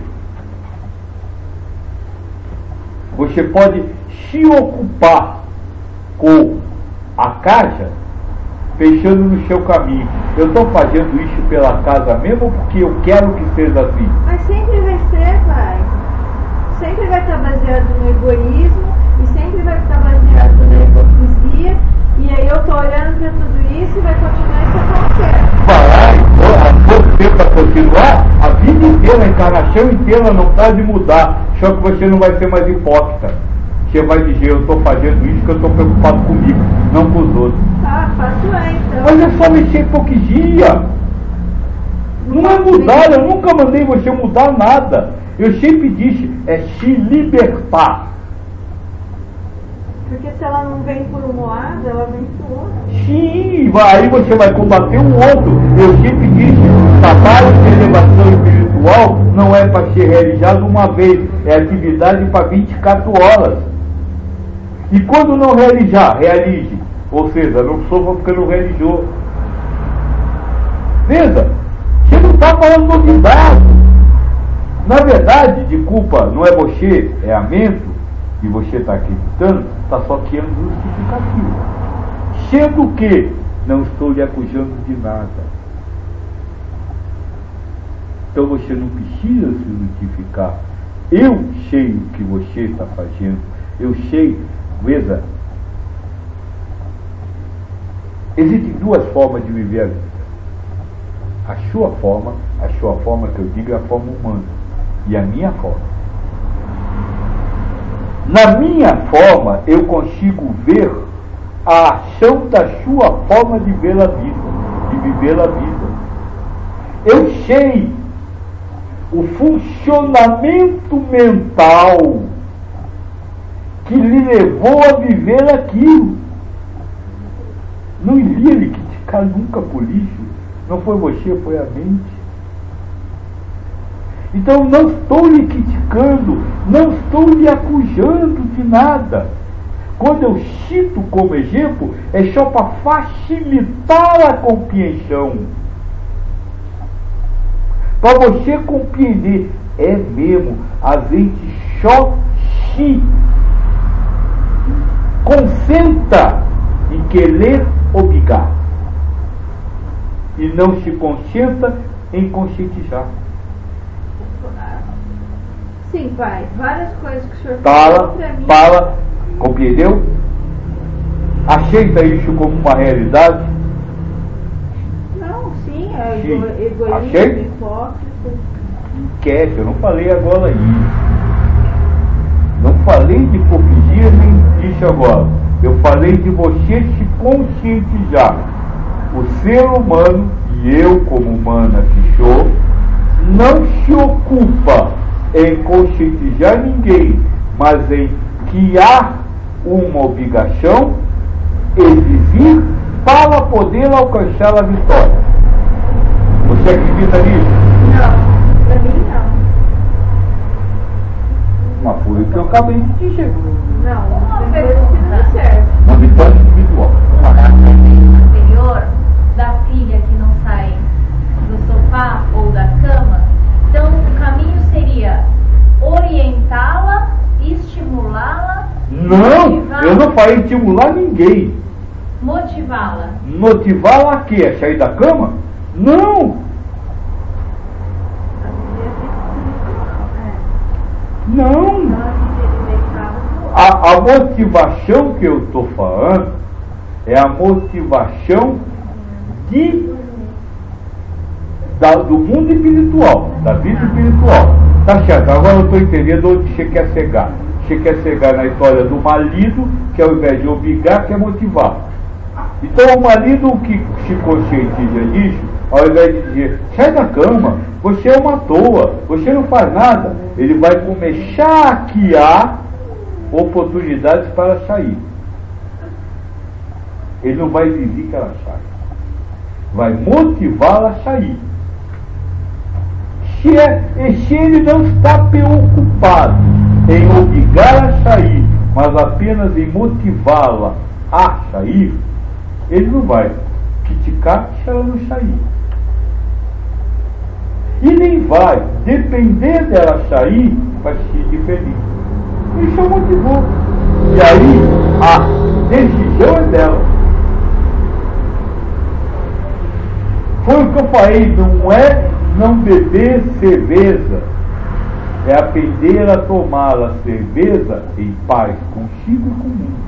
Você pode se ocupar com a caixa fechando no seu caminho. Eu estou fazendo isso pela casa mesmo porque eu quero que seja assim. Mas sempre vai ser, pai. Sempre vai estar baseado no egoísmo e sempre vai estar baseado na hipocrisia. E aí eu estou olhando para tudo isso e vai continuar isso acontecendo. Vai, você para continuar, a vida inteira, a encarnação inteira não pode mudar. Só que você não vai ser mais hipócrita. Você vai dizer, eu estou fazendo isso porque eu estou preocupado comigo, não com os outros. Ah, faço é, então. Mas é só mexer hipocrisia. Não é mudar, eu nunca mandei você mudar nada. Eu sempre disse, é se libertar. Porque se ela não vem por um lado, ela vem por outro. Sim, aí você vai combater o outro. Eu sempre disse, trabalho de elevação espiritual não é para ser realizado uma vez, é atividade para vinte e quatro horas. E quando não realizar, realize. Ou seja, não sofra porque não realizou. Veja, você não está falando novidade. Na verdade, de culpa, não é você, é a mente, e você está acreditando, está só criando justificativo. Sendo que não estou lhe acusando de nada. Então você não precisa se justificar. Eu sei o que você está fazendo. Eu sei, veja, existem duas formas de viver a vida. A sua forma, a sua forma que eu digo é a forma humana. E a minha forma. Na minha forma, eu consigo ver a ação da sua forma de ver a vida, de viver a vida. Eu sei o funcionamento mental que lhe levou a viver aquilo. Não iria lhe criticar nunca por isso. Não foi você, foi a mente. Então não estou lhe criticando, não estou lhe acusando de nada. Quando eu cito como exemplo, é só para facilitar a compreensão. Para você compreender, é mesmo, a gente só se concentra em querer obrigar. E não se concentra em conscientizar. Sim, pai. Várias coisas que o senhor Fala, falou para mim. fala, compreendeu? Aceita isso como uma realidade? Não, sim, é Sim. ego- egoísmo, Aceita? hipócrita. Esquece, eu não falei agora isso. Não falei de hipocrisia nem disso agora. Eu falei de você se conscientizar. O ser humano, e eu como humana que sou, não se ocupa em conscientizar ninguém, mas em criar uma obrigação, exigir para poder alcançar a vitória. Você acredita nisso? Não, pra mim não. Mas foi o que eu acabei de dizer. Não, tem coisas que não servem. Uma vitória individual. A pergunta anterior da filha que não sai do sofá ou da cama, então o caminho seria orientá-la, estimulá-la, Não, motivá-la. eu não falei estimular ninguém. Motivá-la. Motivá-la a quê? A sair da cama? Não, não. A, a motivação que eu estou falando é a motivação de, da, do mundo espiritual, da vida espiritual. Tá certo, agora eu estou entendendo onde você quer chegar. Você quer chegar na história do marido, que ao invés de obrigar, quer motivar. Então o marido que se conscientiza disso, ao invés de dizer, sai da cama, você é uma toa, você não faz nada, ele vai começar a criar oportunidades para sair. Ele não vai exigir que ela saia, vai motivá-la a sair. Se, é, se ele não está preocupado em obrigar a sair, mas apenas em motivá-la a sair, ele não vai criticar se ela não sair. E nem vai depender dela sair para se sentir feliz. Isso é motivou. E aí a decisão é dela. Foi o que eu falei, não é não beber cerveja, é aprender a tomar a cerveja em paz consigo e com o mundo.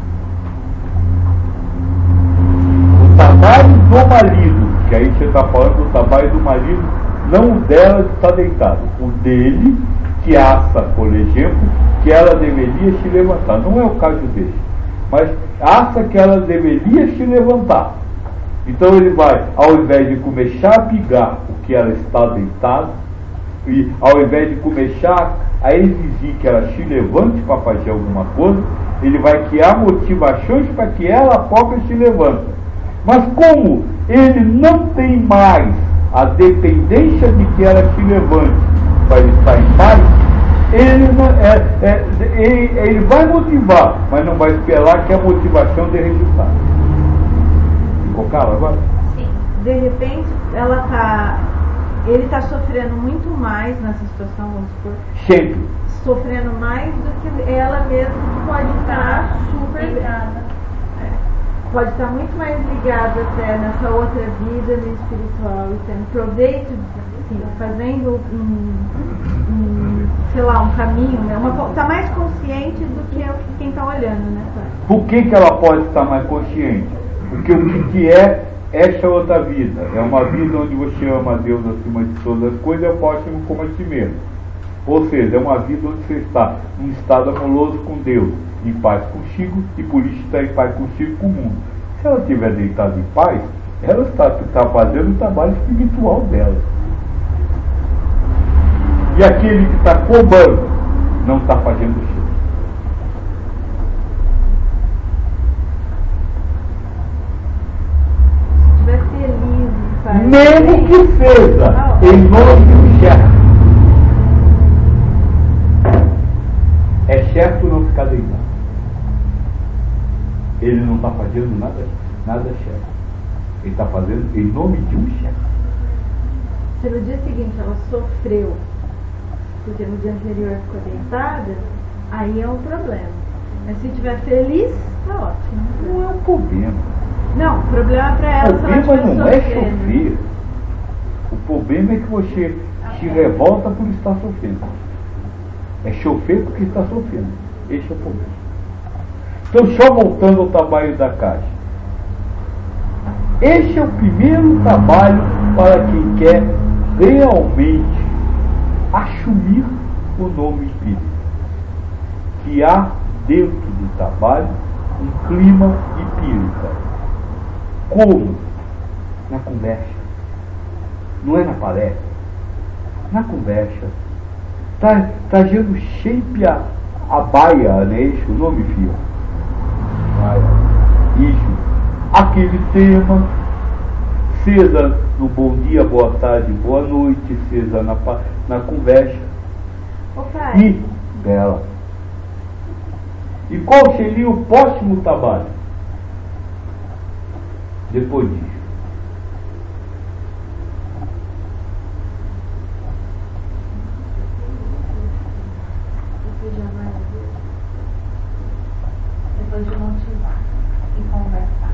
O trabalho do marido, que aí você está falando do trabalho do marido, não o dela de estar deitado, o dele, que acha, por exemplo, que ela deveria se levantar. Não é o caso dele, mas acha que ela deveria se levantar. Então ele vai, ao invés de começar a pigar o que ela está deitada, e ao invés de começar a exigir que ela se levante para fazer alguma coisa, ele vai criar motivações para que ela própria se levante. Mas como ele não tem mais a dependência de que ela se levante para ele estar em paz, ele, não, é, é, ele, ele vai motivar, mas não vai esperar que a motivação dê resultado. Ficou claro agora? Sim. De repente, ela tá, ele está sofrendo muito mais nessa situação, vamos supor, Sempre. sofrendo mais do que ela mesma, que pode estar super ligada. Pode estar muito mais ligada até nessa outra vida no espiritual e tendo proveito, assim, fazendo um, um, sei lá, um caminho, né? Está mais consciente do que quem está olhando, né? Por que, que ela pode estar mais consciente? Porque o que, que é essa outra vida? É uma vida onde você ama a Deus acima de todas as coisas e ao próximo como a si mesmo. Ou seja, é uma vida onde você está em estado amoroso com Deus, em paz consigo, e por isso está em paz consigo com o mundo. Se ela estiver deitada em paz, ela está, está fazendo o trabalho espiritual dela. E aquele que está cobrando não está fazendo o seu. Se estiver feliz, pai, Mesmo que seja em nome do chefe. É certo não ficar deitado. Ele não está fazendo nada, nada certo. Ele está fazendo em nome de um chefe. se no dia seguinte ela sofreu, porque no dia anterior ficou deitada, aí é um problema. Mas se estiver feliz, tá ótimo. Não é um problema. Não, o problema é para ela O se ela problema estiver não é sofrendo. sofrer. O problema é que você se revolta por estar sofrendo. É sofrer porque está sofrendo. Esse é o problema. Então, só voltando ao trabalho da caixa. Esse é o primeiro trabalho para quem quer realmente assumir o nome espírita. Que há dentro do trabalho um clima espírita. Como? Na conversa. Não é na palestra. Na conversa. Está tá dando shape a, a baia, não é isso o nome, filho? Baia. Isso. Aquele tema, seja no bom dia, boa tarde, boa noite, seja na, na conversa. Ô pai. E, bela. E qual seria o próximo trabalho? Depois disso. Depois de motivar e conversar.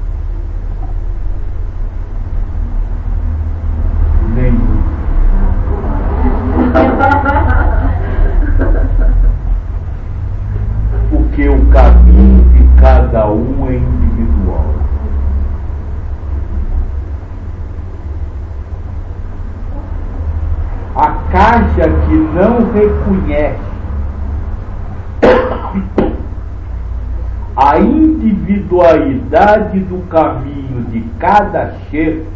Nenhum. Porque o caminho de cada um é individual. A caixa que não reconhece a individualidade do caminho de cada ser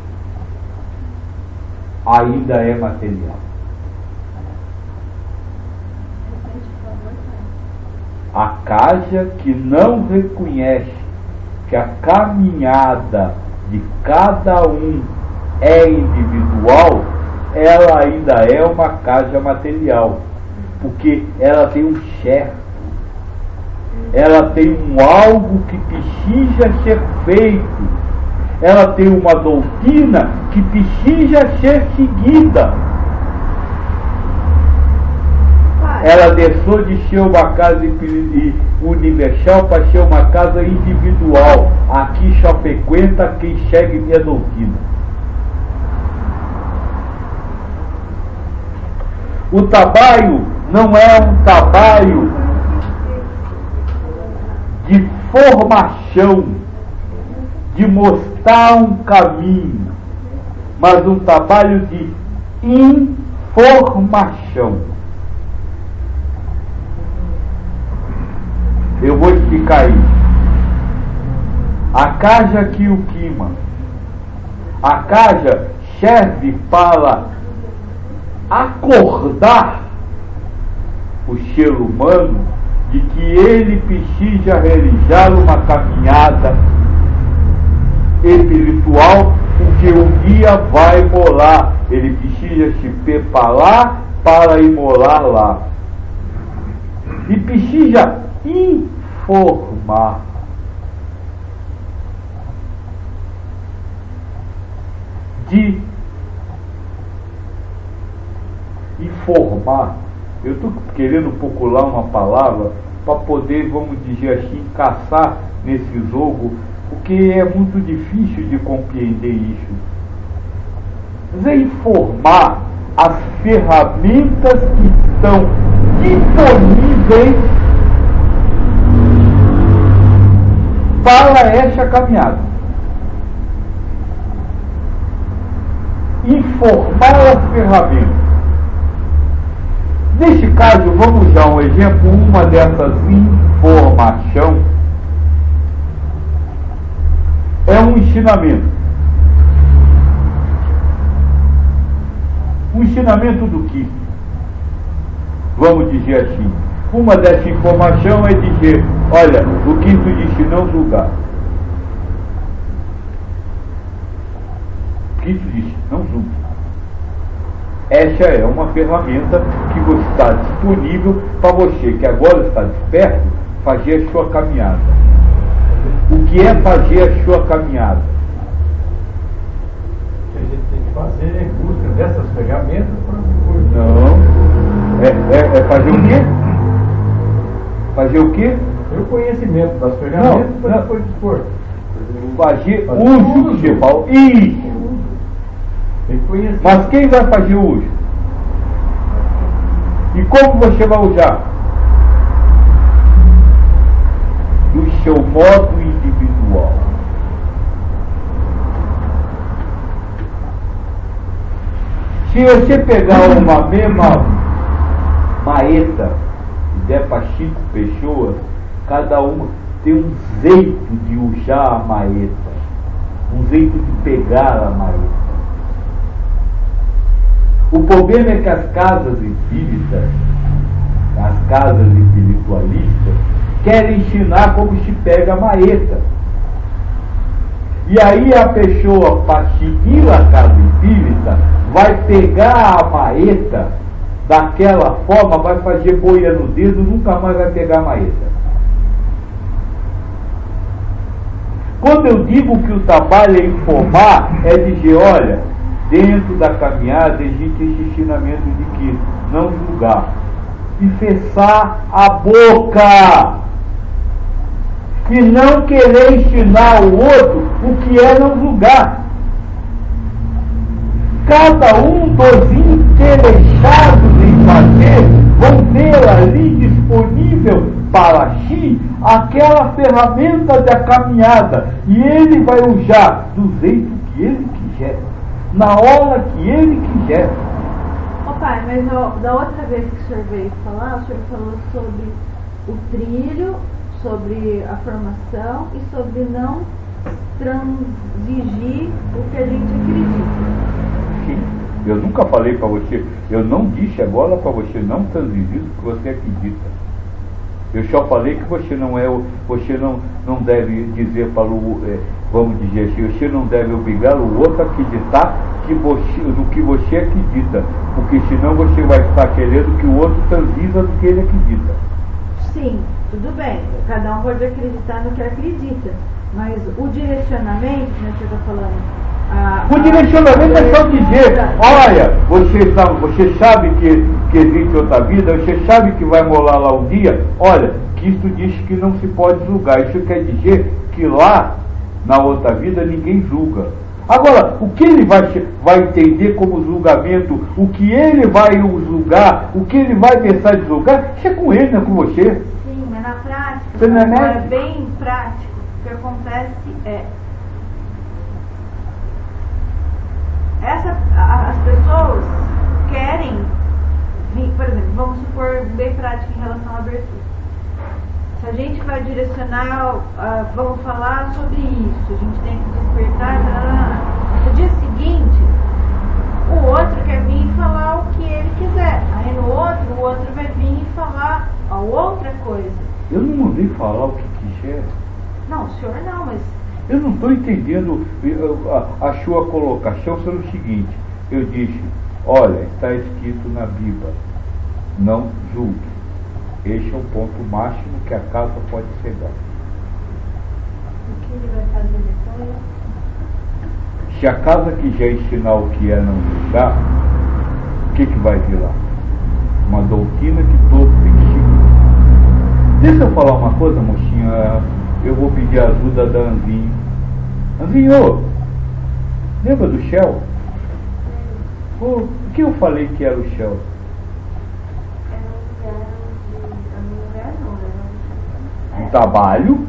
ainda é material. A caixa que não reconhece que a caminhada de cada um é individual, ela ainda é uma caixa material, porque ela tem um chefe, ela tem um algo que precisa ser feito, ela tem uma doutrina que precisa ser seguida. Ela deixou de ser uma casa universal para ser uma casa individual. Aqui só frequenta quem segue minha doutrina. O trabalho não é um trabalho de formação, de mostrar um caminho, mas um trabalho de informação. Eu vou explicar isso. A caixa que o queima, a caixa serve para acordar o ser humano de que ele precisa realizar uma caminhada espiritual, porque um dia vai morar. Ele precisa se preparar para ir morar lá. E precisa informar. De informar. Eu estou querendo procurar uma palavra para poder, vamos dizer assim, caçar nesse jogo, porque é muito difícil de compreender isso. Mas é informar as ferramentas que estão disponíveis para essa caminhada. Informar as ferramentas. Neste caso, vamos dar um exemplo, uma dessas informações é um ensinamento. Um ensinamento do que? Vamos dizer assim, uma dessas informações é dizer, olha, o quinto disse não julgar. O quinto disse não julgar. Essa é uma ferramenta que está disponível para você, que agora está desperto, fazer a sua caminhada. O que é fazer a sua caminhada? A gente tem que fazer em busca dessas ferramentas para depois. Não. É, é, é fazer o quê? Fazer o quê? Ter o conhecimento das ferramentas para depois dispor. Fazer, fazer uso de pau. Isso. Tem que conhecer. Mas quem vai fazer o uso? E como você vai usar? Do seu modo individual. Se você pegar uma mesma maeta e der para cinco pessoas, cada uma tem um jeito de usar a maeta, um jeito de pegar a maeta. O problema é que as casas espíritas, as casas espiritualistas, querem ensinar como se pega a maeta. E aí a pessoa, para seguir a casa espírita, vai pegar a maeta daquela forma, vai fazer boia no dedo, nunca mais vai pegar a maeta. Quando eu digo que o trabalho é informar, é dizer, olha, dentro da caminhada existe esse ensinamento de que não julgar. E fechar a boca. E não querer ensinar ao outro o que é não julgar. Cada um dos interessados em fazer vão ter ali disponível para si aquela ferramenta da caminhada. E ele vai usar do jeito que ele quiser, na hora que ele quiser. Ô pai, mas ó, da outra vez que o senhor veio falar, o senhor falou sobre o trilho, sobre a formação e sobre não transigir o que a gente acredita. Sim, eu nunca falei para você, eu não disse agora para você não transigir o que você acredita. Eu só falei que você não é, você não, não deve dizer para o, é, vamos dizer assim, você não deve obrigar o outro a acreditar que você, no que você acredita, porque senão você vai estar querendo que o outro transija do que ele acredita. Sim, tudo bem, cada um pode acreditar no que acredita, mas o direcionamento, né, que você está falando, a, o direcionamento a... é só dizer, olha, você sabe, você sabe que, que existe outra vida, você sabe que vai morar lá um dia, olha, que isso diz que não se pode julgar, isso quer dizer que lá, na outra vida, ninguém julga. Agora, o que ele vai, vai entender como julgamento, o que ele vai julgar, o que ele vai pensar de julgar, isso é com ele, não é com você. Sim, mas na prática, você não é, é bem prático. O que acontece é, essa, as pessoas querem, por exemplo, vamos supor bem prático em relação à abertura. Se a gente vai direcionar, uh, vamos falar sobre isso, a gente tem que despertar, tarará. No dia seguinte, o outro quer vir e falar o que ele quiser. Aí no outro, o outro vai vir e falar a outra coisa. Eu não mandei falar o que quiser. Não, o senhor não, mas... Eu não estou entendendo a, a sua colocação sobre o seguinte. Eu disse, olha, está escrito na Bíblia, não julgue. Este é o ponto máximo que a casa pode chegar. O que ele vai fazer depois? Se a casa quiser ensinar o que é não julgar, o que, que vai vir lá? Uma doutrina que todos têm que seguir. Deixa eu falar uma coisa, mocinha. Eu vou pedir a ajuda da Anzinho. Anzinho, lembra do Shell? Oh, o que eu falei que era o Shell? Um trabalho.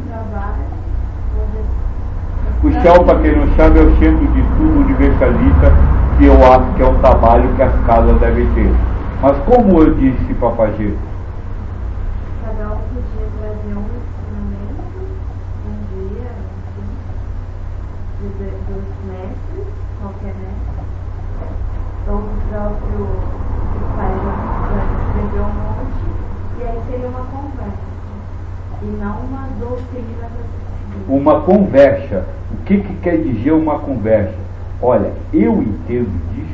O Shell, para quem não sabe, é o centro de estudo universalista, que eu acho que é um trabalho que as casas devem ter. Mas como eu disse para fazer? Cada um podia trazer um ensinamento, um dia, assim, dos mestres, qualquer mestre, ou o próprio o pai já escreveu um monte, e aí seria uma conversa. E não uma doutrina para seguir. Uma conversa. O que, que quer dizer uma conversa? Olha, eu entendo disso,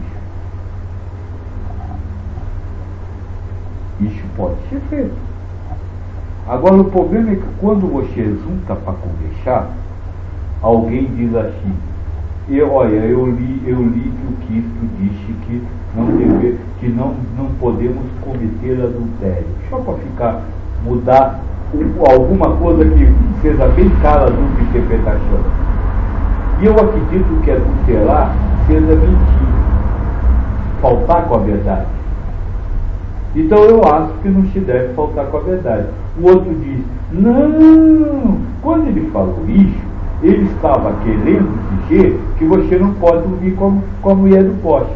isso. Isso pode ser feito. Agora o problema é que quando você junta para conversar, alguém diz assim, eu, olha, eu li, eu li que o Cristo disse que não, deve, que não, não podemos cometer adultério. Só para ficar, mudar alguma coisa que seja bem clara a dupla interpretação. E eu acredito que adulterar seja mentir, faltar com a verdade. Então eu acho que não se deve faltar com a verdade. O outro diz, não, quando ele falou isso, ele estava querendo dizer que você não pode dormir com, com a mulher do poste.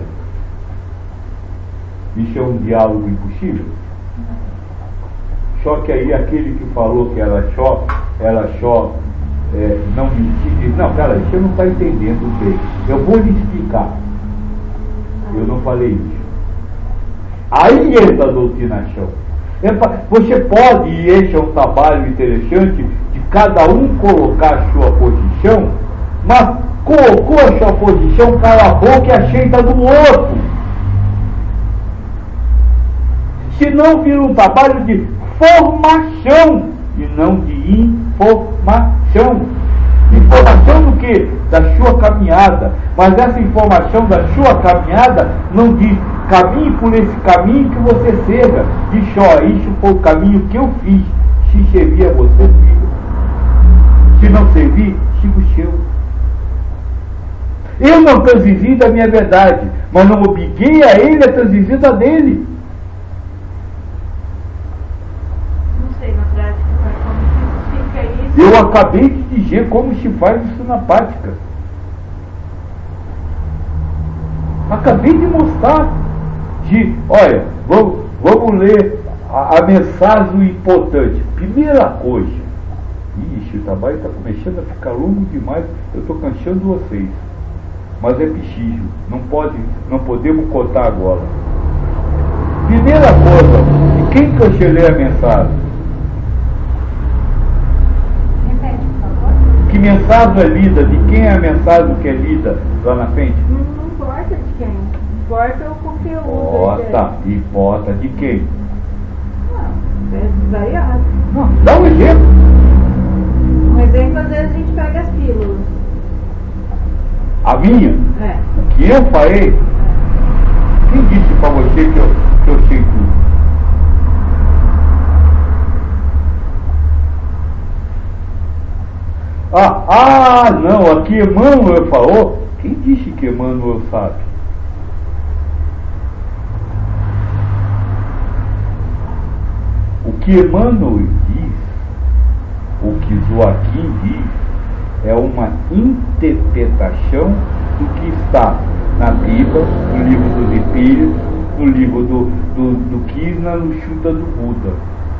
Isso é um diálogo impossível? Só que aí aquele que falou que ela só, ela só é, não mentir, diz, não, cara, você não está entendendo bem. Eu vou lhe explicar. Eu não falei isso. Aí entra a doutrinação. É pra, você pode, e esse é um trabalho interessante, de cada um colocar a sua posição Mas colocou a sua posição, cala a boca e aceita do outro. Senão vira um trabalho de formação e não de informação. Informação do que? Da sua caminhada. Mas essa informação da sua caminhada não diz caminhe por esse caminho que você chega. Diz ó, isso foi o caminho que eu fiz. Se servir a você, siga. Se não servir, siga o seu. Eu não transigir da minha verdade, mas não obriguei a ele a transigir da dele. Não sei na prática, mas como se fica isso. Eu acabei de dizer como se faz isso na prática. Acabei de mostrar. De, olha, vamos, vamos ler a, a mensagem importante. Primeira coisa. Ixi, o trabalho está começando a ficar longo demais. Eu estou cansando vocês. Mas é preciso. Não, pode, não podemos cortar agora. Primeira coisa. De quem que eu cheguei a mensagem? Repete, por favor. Que mensagem é lida? De quem é a mensagem que é lida lá na frente? Não, não importa de quem. Importa o conteúdo. Importa. Importa de quem? Não, é variado. Não, dá um exemplo. Um exemplo, às vezes a gente pega as pílulas. A minha? É. O que eu falei? Quem disse para você que eu, que eu sei tudo? Ah, ah, não, aqui Emmanuel falou. Quem disse que Emmanuel sabe? O que Emmanuel diz, o que Joaquim diz, é uma interpretação do que está na Bíblia, no livro dos Espíritos, no livro do, do, do Krishna, no Sutta do Buda.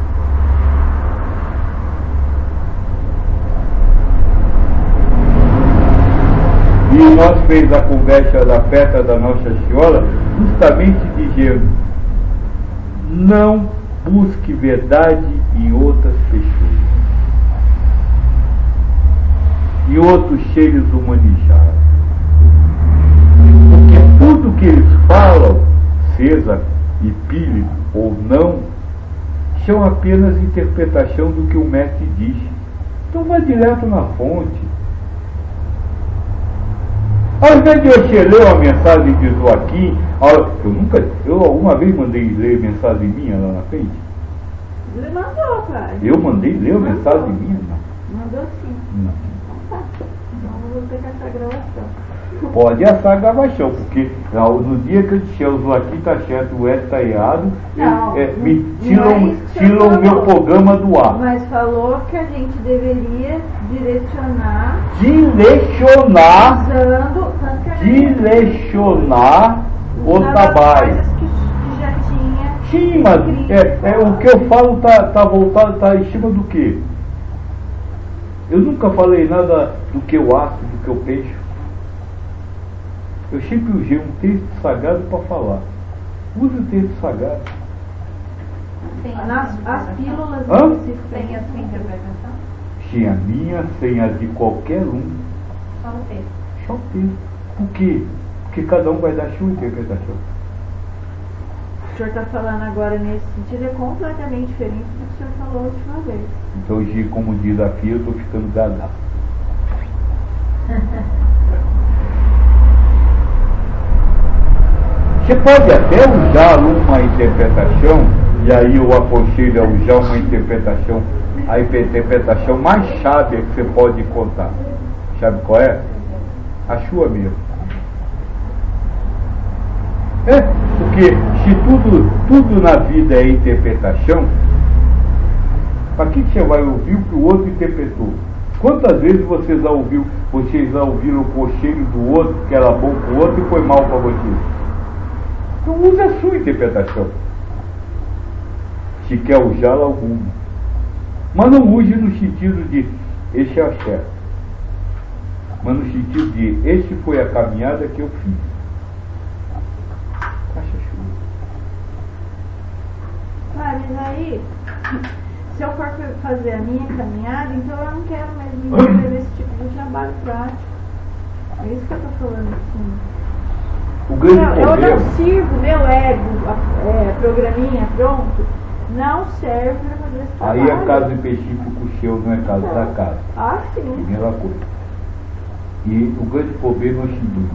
E nós fez a conversa da festa da Nossa Senhora justamente dizendo: não busque verdade em outras pessoas, e outros seres humanizados. Porque tudo que eles falam, seja espírito ou não, são apenas interpretação do que o mestre diz. Então vá direto na fonte. Ao invés de eu ler uma mensagem de Joaquim, eu nunca, eu alguma vez mandei ler mensagem minha lá na frente? Ele mandou, pai. Eu mandei ler uma mensagem minha? Não. Mandou sim. Não. Então tá. Então eu vou pegar essa gravação. Pode assar a gravação, porque no dia que eu disser o Joaquim está certo, o Ed está errado, Não, é, me não tiram, é isso que tiram eu o meu falo. programa do ar. Mas falou que a gente deveria direcionar. Direcionar, Usando. tanto que a gente direcionar o usava trabalho. coisas que, que já tinha. Sim, mas é, é, o que eu falo está tá voltado, está em cima do quê? Eu nunca falei nada do que eu acho, do que eu penso. Eu sempre usei um texto sagrado para falar. Use o texto sagrado. Tem a Nas, sua as interpretação? pílulas Hã? Tem a sua interpretação? Sem a minha, sem a de qualquer um. Só o texto. Só o texto. Por quê? Porque cada um vai dar sua interpretação. O senhor está falando agora nesse sentido é completamente diferente do que o senhor falou a última vez. Então hoje, como diz a filha, eu estou ficando gadado. Você pode até usar uma interpretação, e aí eu aconselho a usar uma interpretação, a interpretação mais sábia que você pode contar. Sabe qual é? A sua mesmo. É, porque se tudo, tudo na vida é interpretação, para que você vai ouvir o que o outro interpretou? Quantas vezes vocês já, ouviu, vocês já ouviram o conselho do outro, que era bom para o outro e foi mal para vocês? Então use a sua interpretação, se quer usá-la alguma. Mas não use no sentido de esse é o certo, mas no sentido de esse foi a caminhada que eu fiz. Caixa chuva. Ah, mas aí, se eu for fazer a minha caminhada, então eu não quero mais me envolver nesse tipo de trabalho prático. É isso que eu tô falando assim. O grande Não, eu problema. não sirvo, meu ego, é, programinha pronto, não serve para fazer esse trabalho. Aí a casa específica seu não é casa da casa. Ah, sim. Primeira coisa. E o grande problema é o seguinte.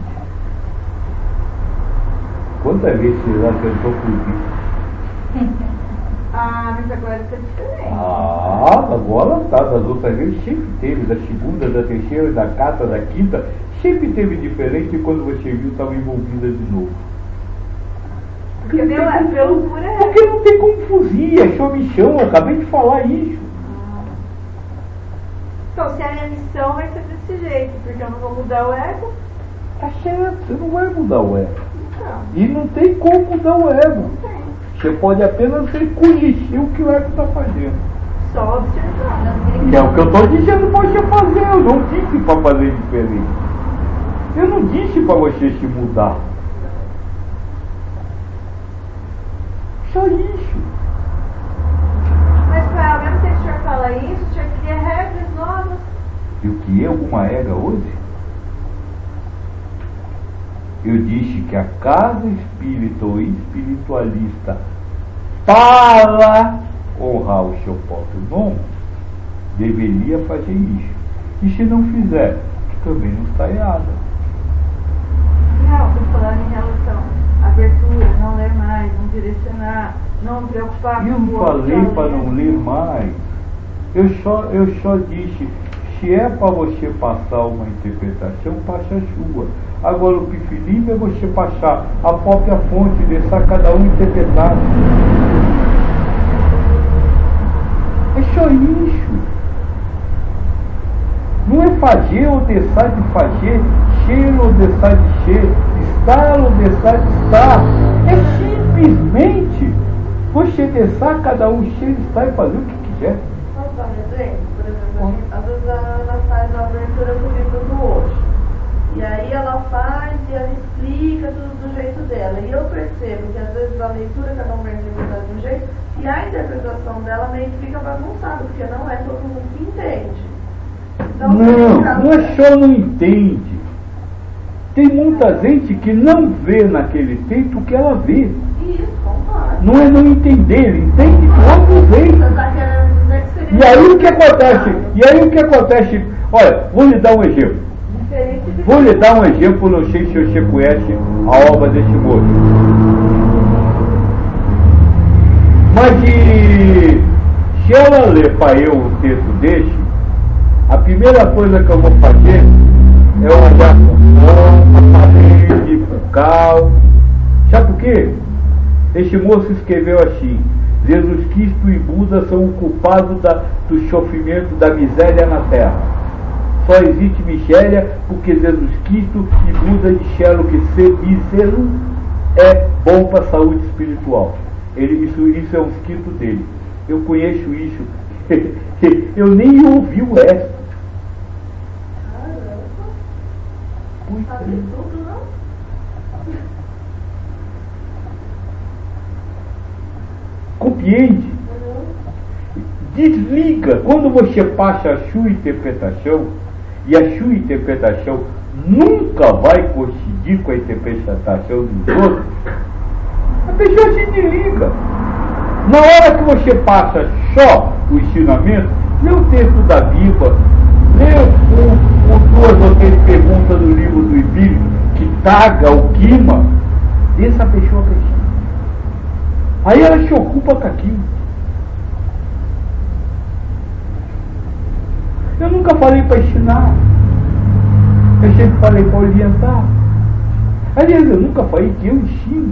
Quantas vezes você já tentou proibir? Ah, mas agora está diferente. Ah, agora tá. Das outras vezes sempre teve. Da segunda, da terceira, da quarta, da quinta. Sempre teve diferente e quando você viu estava envolvida de novo. Porque meu é loucura é. Porque não tem como fugir, é sua missão, eu acabei de falar isso. Então, se a minha missão vai ser desse jeito, porque eu não vou mudar o ego, Tá certo, você não vai mudar o ego. então, E não tem como mudar o ego. não tem. Você pode apenas reconhecer o que o ego está fazendo. Só observar. Não, E é o que eu estou dizendo para você fazer, eu não disse para fazer diferente. Eu não disse para você se mudar. Só isso. Mas, pai, ao mesmo tempo que o senhor fala isso, o senhor cria regras novas. E o que é alguma regra hoje? Eu disse que a casa espírita ou espiritualista, para honrar o seu próprio nome, deveria fazer isso. E se não fizer, também não está errada. Não, estou falando em relação à abertura, não ler mais, não direcionar, não preocupar Eu com o não outro falei tá para lendo. não ler mais. Eu só, eu só disse, se é para você passar uma interpretação, passe a sua. Agora o preferível é você passar a própria fonte, deixar cada um interpretar. É só isso. Não é fazer ou deixar de fazer, ser ou deixar de ser, estar ou deixar de estar. É simplesmente você deixar cada um ser, estar e fazer o que quiser. Posso dar um exemplo? Por exemplo, a gente- às vezes a Ana faz a abertura do livro do hoje. E aí ela faz e ela explica tudo do jeito dela. E eu percebo que às vezes a leitura cada um vai interpretar de um jeito e a interpretação dela meio que fica bagunçada, porque não é todo mundo que entende. Então, Não, caso- não é só não entende. Tem muita gente que não vê naquele texto o que ela vê. Isso, concordo. Não é não entender, ele entende de outro jeito. Você está querendo dizer que seria. E aí o que acontece? E aí o que acontece? Olha, vou lhe dar um exemplo. Diferente de Vou lhe dar um exemplo, não sei se você conhece a obra desse moço. Mas de, se ela ler para eu o texto desse, a primeira coisa que eu vou fazer é olhar para o parede, para o cal. Sabe por quê? Este moço escreveu assim: Jesus Cristo e Buda são o culpado da, do sofrimento, da miséria na Terra. Só existe miséria porque Jesus Cristo e Buda disseram que ser mísero é bom para a saúde espiritual. Ele, isso, isso é um escrito dele. Eu conheço isso. Eu nem ouvi o resto. Caramba, Pois sabe é. tudo, não? Compreende? Desliga. Quando você passa a sua interpretação, e a sua interpretação nunca vai coincidir com a interpretação dos outros, a pessoa se desliga. Na hora que você passa só o ensinamento, lê o texto da Bíblia, lê o, o duas ou três perguntas do livro do Espírito, que taga o clima, deixa a pessoa crescer. Aí ela se ocupa com aquilo. Eu nunca falei para ensinar. Eu sempre falei para orientar. Aliás, eu nunca falei que eu ensino.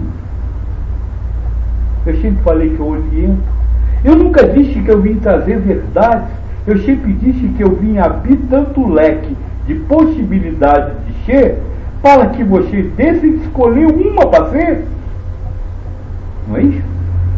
Eu sempre falei que eu oriento. Eu nunca disse que eu vim trazer verdades. Eu sempre disse que eu vim abrir tanto leque de possibilidades de ser para que você decida escolher uma para ser. Não é isso?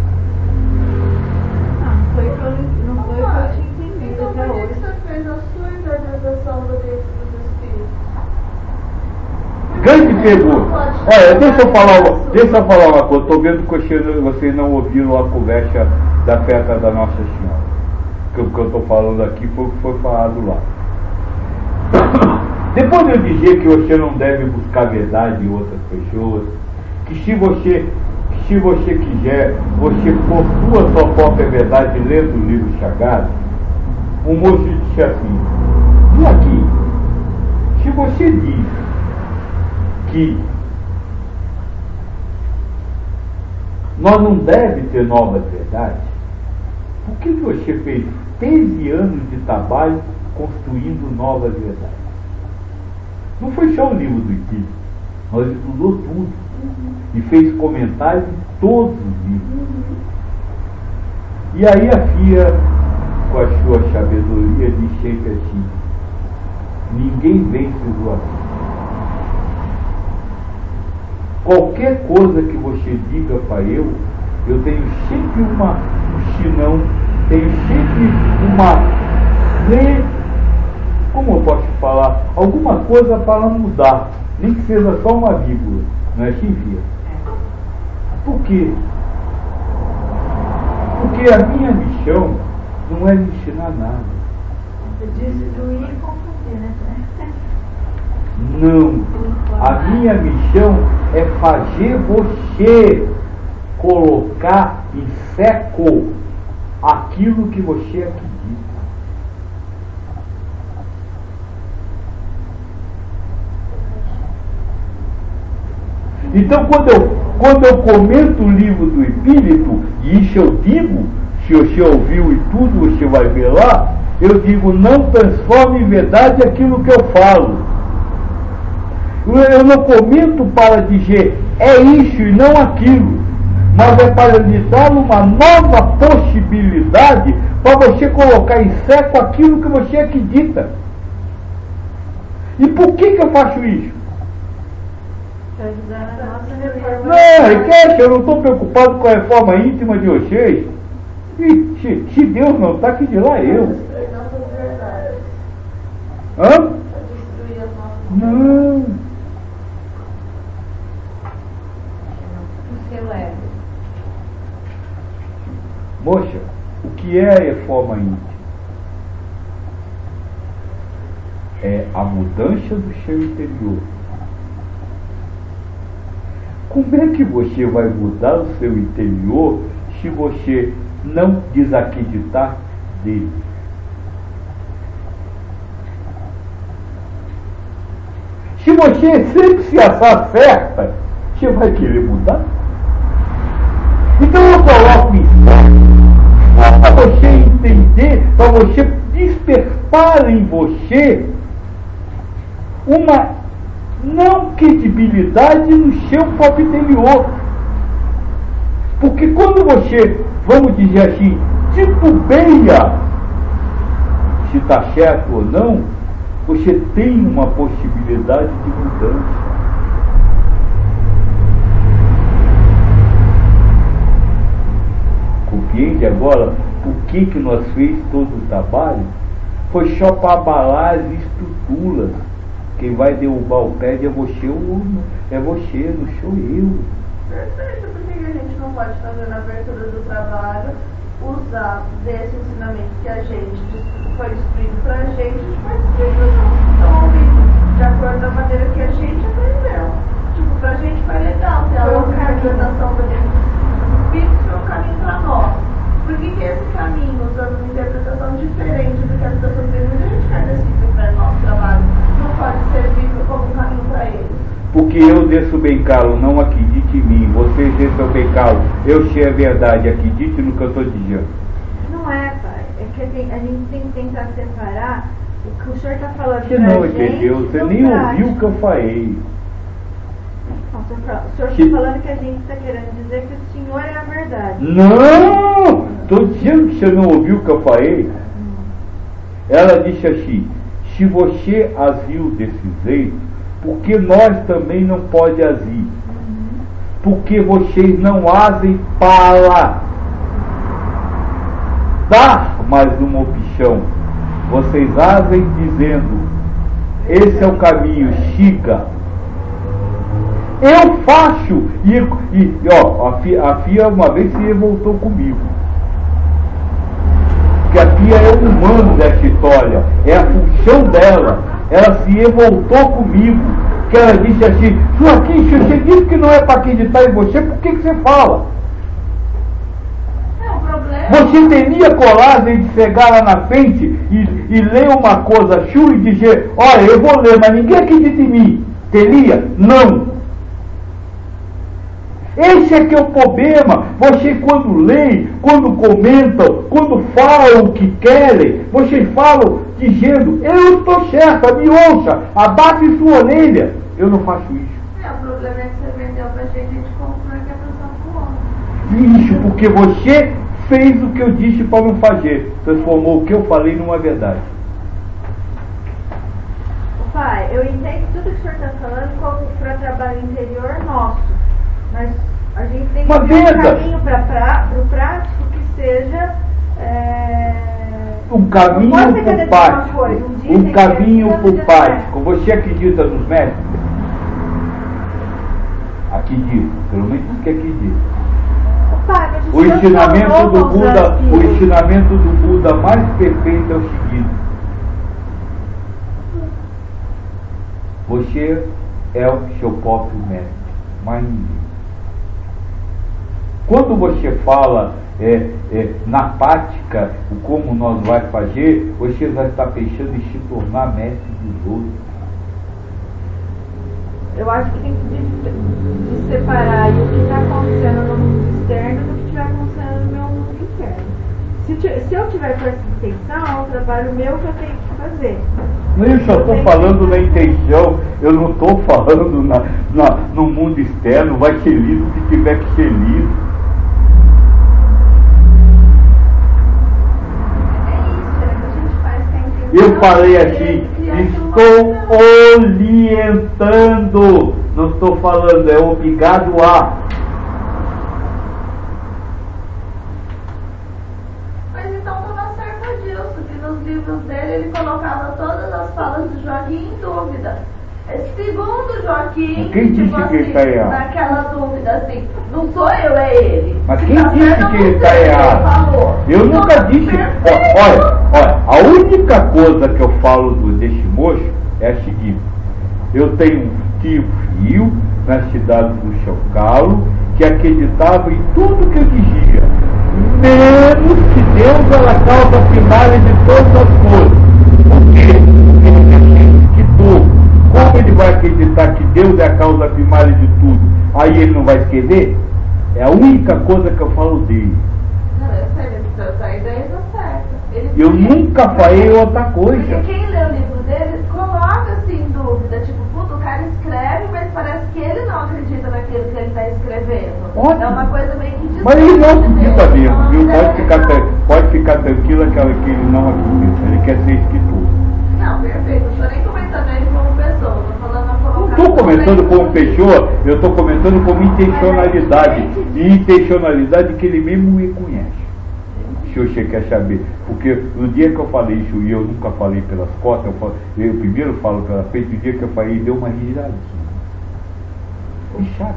Não, foi o que eu não não foi o que eu tinha entendido Então, até por que hoje. que você fez a sua interpretação do livro dos Espíritos? Grande pergunta. Olha, deixa eu falar uma, deixa eu falar uma coisa. Estou vendo que vocês, vocês não ouviram a conversa da festa da Nossa Senhora. Que o que eu estou falando aqui foi o que foi falado lá. Depois de eu dizer que você não deve buscar verdade em outras pessoas, que se você, que se você quiser, você construa sua própria verdade lendo o livro sagrado, o moço disse assim: e aqui, se você diz que nós não devemos ter novas verdades, por que você fez treze anos de trabalho construindo novas verdades? Não foi só o livro do Espírito, nós estudou tudo e fez comentários em todos os livros. E aí a filha, com a sua sabedoria, disse sempre assim: ninguém vence o jogador. Qualquer coisa que você diga para eu, eu tenho sempre uma, um sinão, tenho sempre uma re, como eu posso falar, alguma coisa para mudar, nem que seja só uma vírgula, não é assim, filha? Por quê? Porque a minha missão não é me ensinar nada. Destruir e confundir, né? Não. A minha missão é fazer você colocar em seco aquilo que você acredita. Então, quando eu, quando eu comento o livro do Espírito, e isso eu digo, se você ouviu e tudo, você vai ver lá, eu digo: não transforme em verdade aquilo que eu falo. Eu não comento para dizer é isso e não aquilo, mas é para lhe dar uma nova possibilidade para você colocar em seco aquilo que você acredita. E por que que eu faço isso? Para ajudar na nossa reforma. Não, Riquete, eu não estou preocupado com a reforma íntima de vocês. E se, se Deus não está, que de lá eu. Destruir nossas verdades. Hã? Para destruir as nossas Não. O seu ego. Moça, o que é a reforma íntima? É a mudança do seu interior. Como é que você vai mudar o seu interior se você não desacreditar dele? Se você sempre se achar certa, você vai querer mudar? Então eu coloco isso para você entender, para você despertar em você uma não credibilidade no seu próprio interior. Porque quando você, vamos dizer assim, titubeia se está certo ou não, você tem uma possibilidade de mudança. Compreende agora por que que nós fez todo o trabalho? Foi só para abalar as estruturas. Quem vai derrubar o pé é você ou é você, não sou eu. Perfeito, por que a gente não pode fazer na abertura do trabalho usar desse ensinamento que a gente foi destruído pra gente, a gente vai destruir para os outros que estão ouvindo, de acordo da maneira que a gente aprendeu. Tipo, pra gente foi legal ter a organização do Espírito foi um caminho pra nós. Por que que esse caminho, usando uma interpretação diferente do que as pessoas têm, muita gente carnecida para o nosso trabalho, não pode ser visto como um caminho para eles? Porque eu desço bem calo, não acredite em mim. Vocês desçam bem calo, eu sei a verdade, acredite no que eu estou dizendo. Não é, pai. É que a gente, a gente tem que tentar separar o que o senhor está falando Você pra não gente entendeu, você do nem prático. ouviu o que eu falei. Não, o senhor está Que- falando que a gente está querendo dizer que o senhor é a verdade. Não! Estou dizendo que você não ouviu o que eu falei. Ela disse assim: se você as viu desse jeito, porque nós também não pode agir? Porque vocês não agem para dar mais uma opção. Vocês agem dizendo: esse é o caminho, siga. Eu faço. E, e ó, a Fia, a Fia uma vez se revoltou comigo. Porque a Fia é o humano dessa história, é a função dela. ela se revoltou comigo, que ela disse assim, Joaquim, se você disse que não é para acreditar em você, por que, que você fala? É um problema. Você teria coragem de chegar lá na frente e, e ler uma coisa chula e dizer, olha, eu vou ler, mas ninguém acredita em mim. Teria? Não. Esse é que é o problema. Você quando lê, quando comentam, quando falam o que querem, vocês falam dizendo, eu estou certa, me ouça, abaixe sua orelha. Eu não faço isso. É, o problema é que você vendeu pra gente, a gente comprou e quer passar pro outro. Isso, porque você fez o que eu disse para não fazer. Transformou o que eu falei numa verdade. Pai, eu entendo tudo que o senhor está falando como para trabalho interior nosso. Mas a gente tem que Mas ter um veja. caminho para o prático que seja. É... Um caminho Não pode por depender de prático. uma coisa, um dia Um tem caminho que ter por vida prático. Você acredita nos médicos? Acredito. Pelo menos diz que acredita. Pai, mas O senhor ensinamento falou do com os Buda, o antigos. ensinamento do Buda mais perfeito é o seguinte. Você é o seu próprio mestre, mais ninguém. Quando você fala é, é, na prática, o como nós vai fazer, você vai estar pensando em se tornar mestre dos outros. Eu acho que tem que de, de separar aí o que está acontecendo no mundo externo do que estiver acontecendo no meu mundo interno. Se, ti- se eu tiver com essa intenção, é um trabalho meu que eu tenho que fazer. Eu só estou falando na intenção, eu não estou falando na, na, no mundo externo, vai ser lido o que tiver que ser lido. Eu falei assim, estou orientando, não estou falando, é obrigado a. Mas então estava certo disso, que nos livros dele ele colocava todas as falas do Joaquim em dúvida. Segundo Joaquim, Quem disse tipo que ele assim, tá errado? naquela dúvida assim, não sou eu, é ele. Mas Se quem tá disse certo, eu que não ele está sei, errado? falou. Eu Então, nunca disse. perfeito. Ó, Olha, olha, a única coisa que eu falo do, desse moço é a seguinte: eu tenho um tio fio na cidade do São Carlos que acreditava em tudo que eu dizia, menos que Deus era a causa primária de todas as coisas. Por quê? Ele acreditou. Como ele vai acreditar que Deus é a causa primária de tudo? Aí ele não vai escrever? É a única coisa que eu falo dele. Não, eu sei, mas a ideia está certa. Ele- Eu nunca falei outra Porque coisa. quem lê o livro dele coloca assim em dúvida, tipo, puta, o cara escreve, mas parece que ele não acredita naquilo que ele está escrevendo. Ótimo. É uma coisa meio que distante. Mas ele não acredita de Deus. mesmo, viu? Então, Pode ficar, tra- pode ficar tranquila que ela- que ele não acredita. Ele quer ser escritor. Não, perfeito. Não estou nem comentando ele como pessoa, estou falando a Não colocação. estou comentando dele. como pessoa, eu estou comentando como intencionalidade. E intencionalidade que ele mesmo reconhece. Se você quer saber. Porque no dia que eu falei isso, e eu nunca falei pelas costas, eu, falo, eu primeiro falo pela frente, no dia que eu falei, deu uma risadinha. Que chato.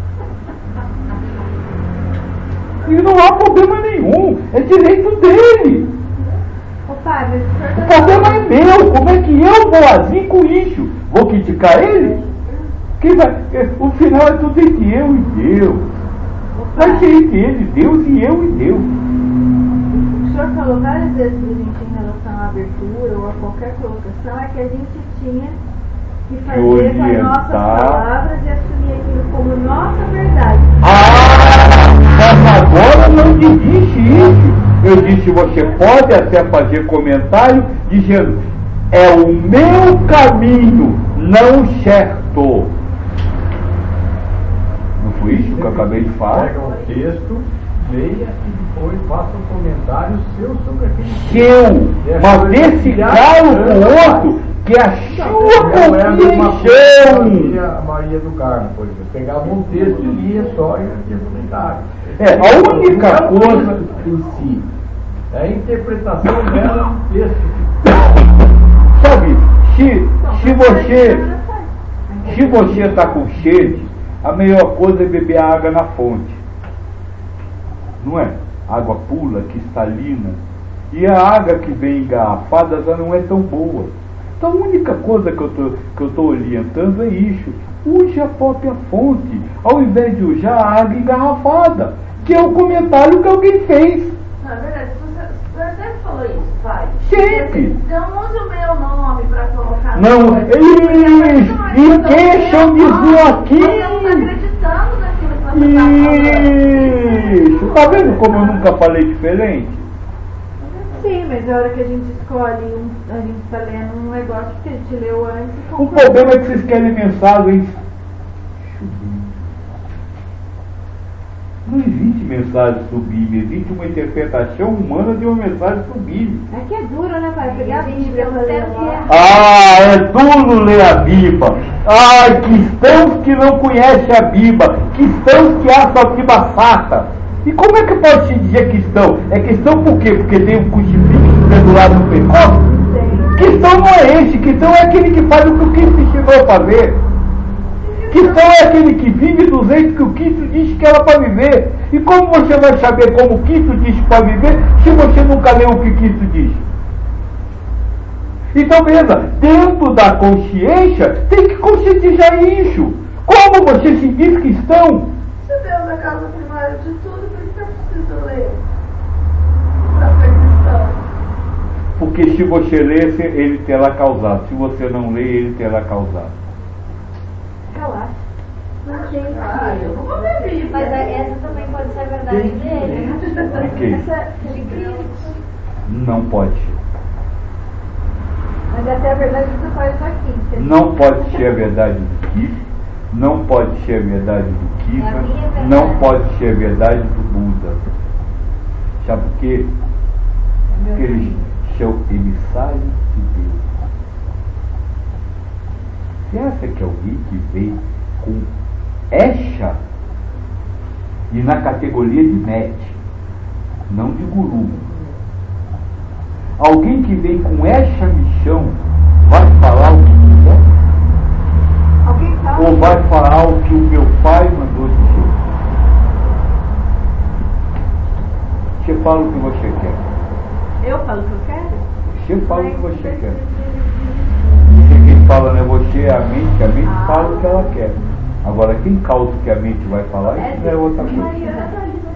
E não há problema nenhum, é direito dele. Ô pai, mas o senhor O tá problema é meu, como é que eu vou agir com isso? Vou criticar ele? Quem vai, é, o final é tudo entre eu e Deus. Ô, Vai pai, ser entre ele, Deus e eu e Deus. o senhor falou várias vezes pra gente em relação à abertura ou a qualquer colocação, é que a gente tinha que fazer com as orientar. nossas palavras e assumir aquilo como nossa verdade. Ah, mas agora eu não te disse isso. Eu disse, você pode até fazer comentário dizendo, é o meu caminho, não certo. Não foi isso que eu acabei de falar? Pega o texto, leia e depois faça um comentário seu sobre aquele texto. Seu, mas desse calo com outro, que é a sua Não é a mesma coisa que a compreensão. Maria, a Maria do Carmo, por exemplo. Pegava um texto e lia só e fazia comentário. É, a única Não é o coisa- texto em si. É a interpretação dela no texto. Sabe, se, se você se você está com sede, a melhor coisa é beber a água na fonte. Não é? Água pura, cristalina. E a água que vem engarrafada já não é tão boa. Então a única coisa que eu tô, que eu estou orientando é isso. Use a própria fonte, ao invés de usar a água engarrafada, que é o comentário que alguém fez. Na verdade, você, você sempre falou isso, pai. Sempre. Então use o meu nome para colocar. Não, isso. E queixam de aqui. Você não está acreditando naquilo que você está falando. Isso. Tá vendo como eu nunca falei diferente? Sim, mas a hora que a gente escolhe, um, a gente está lendo um negócio que a gente leu antes. O problema é que vocês querem mensagens. Não existe mensagem sublime, existe uma interpretação humana de uma mensagem sublime. É que é duro, né, pai? Pegar a Bíblia pra ler lá. Ah, é duro ler a Bíblia. Ai, cristãos que não conhecem a Bíblia, cristãos que acham a Bíblia sata. E como é que pode se dizer cristão? É cristão por quê? Porque tem um crucifixo pendurado no pescoço? Cristão não é esse, cristão é aquele que faz o que o Cristo ensinou a fazer. Cristão é aquele que vive do jeito que o Cristo disse que era para viver. E como você vai saber como o Cristo disse para viver se você nunca leu o que Cristo disse? Então veja, dentro da consciência tem que conscientizar isso. Como você se diz cristão? Se Deus é a causa primária de tudo, por que eu preciso ler? Para ser cristão. Porque se você lesse, ele terá causado. Se você não ler, ele terá causado. Relaxa. Não tem Ah, eu não vou ler a Bíblia. Mas essa também pode ser a verdade dele, né? De quê? De Cristo. Não pode ser. Mas até a verdade você faz isso aqui. Não pode ser a verdade do Cristo. Não pode ser a verdade do Kiva, É a minha verdade. não pode ser a verdade do Buda. Sabe por quê? Porque eles são emissários de Deus. Você acha que alguém que vem com Esha e na categoria de Met, não de guru, alguém que vem com Esha Michão vai falar o que quiser? Alguém fala? Ou vai falar o que o meu pai mandou dizer? Você fala o que você quer. Eu falo o que eu quero? Você fala o que você quer. Você quem fala não é você, é a mente. A mente Ah. fala o que ela quer. Agora, quem causa o que a mente vai falar, isso não é outra coisa.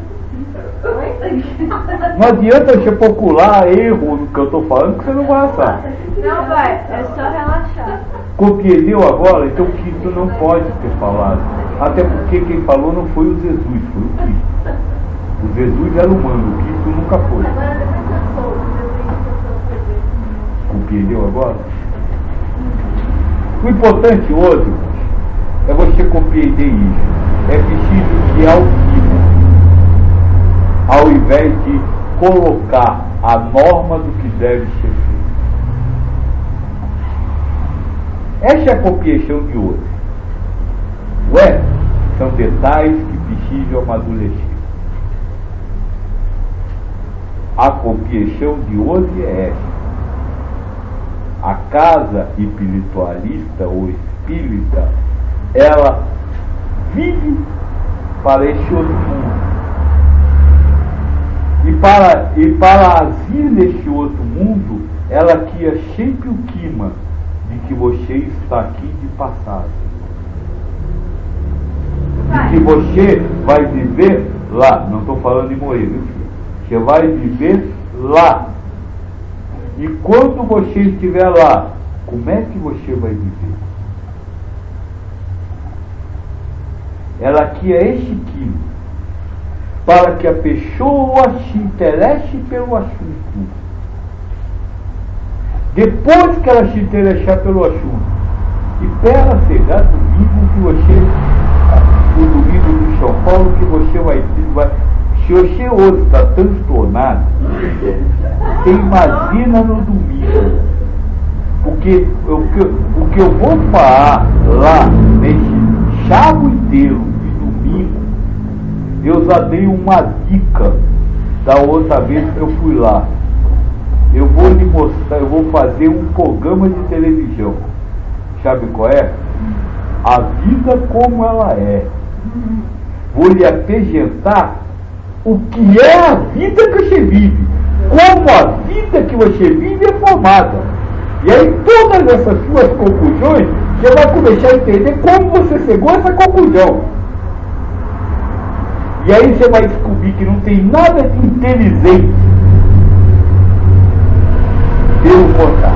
Não adianta você procurar erro no que eu estou falando, que você não vai achar. Não, vai. É só relaxar. Compreendeu agora? Então que isso não pode ter falado. Até porque quem falou não foi o Jesus, foi o Cristo. O Jesus era humano, o Cristo nunca foi. Agora depois eu sou. Compreendeu agora? O importante hoje é você compreender isso. É preciso de alquimia. Ao invés de colocar a norma do que deve ser feito. Essa é a compreensão de hoje. Ué, são detalhes que precisam amadurecer. A compreensão de hoje é essa. A casa espiritualista ou espírita, ela vive para este outro mundo. E para, e para agir neste outro mundo, ela cria sempre o clima de que você está aqui de passagem. E que você vai viver lá. Não estou falando de morrer, viu filho? Você vai viver lá. E quando você estiver lá, como é que você vai viver? Ela cria este clima para que a pessoa se interesse pelo assunto. Depois que ela se interessar pelo assunto, e para ela chegar domingo que você, o domingo de São Paulo, que você vai, vai se você hoje está transtornado, você imagina no domingo. Porque o que, o que eu vou falar lá nesse sábado inteiro de domingo, eu já dei uma dica da outra vez que eu fui lá. Eu vou lhe mostrar, eu vou fazer um programa de televisão. Sabe qual é? A vida como ela é. Vou lhe apresentar o que é a vida que você vive. Como a vida que você vive é formada. E aí todas essas suas conclusões, você vai começar a entender como você chegou a essa conclusão. E aí você vai descobrir que não tem nada de inteligente pelo contrário.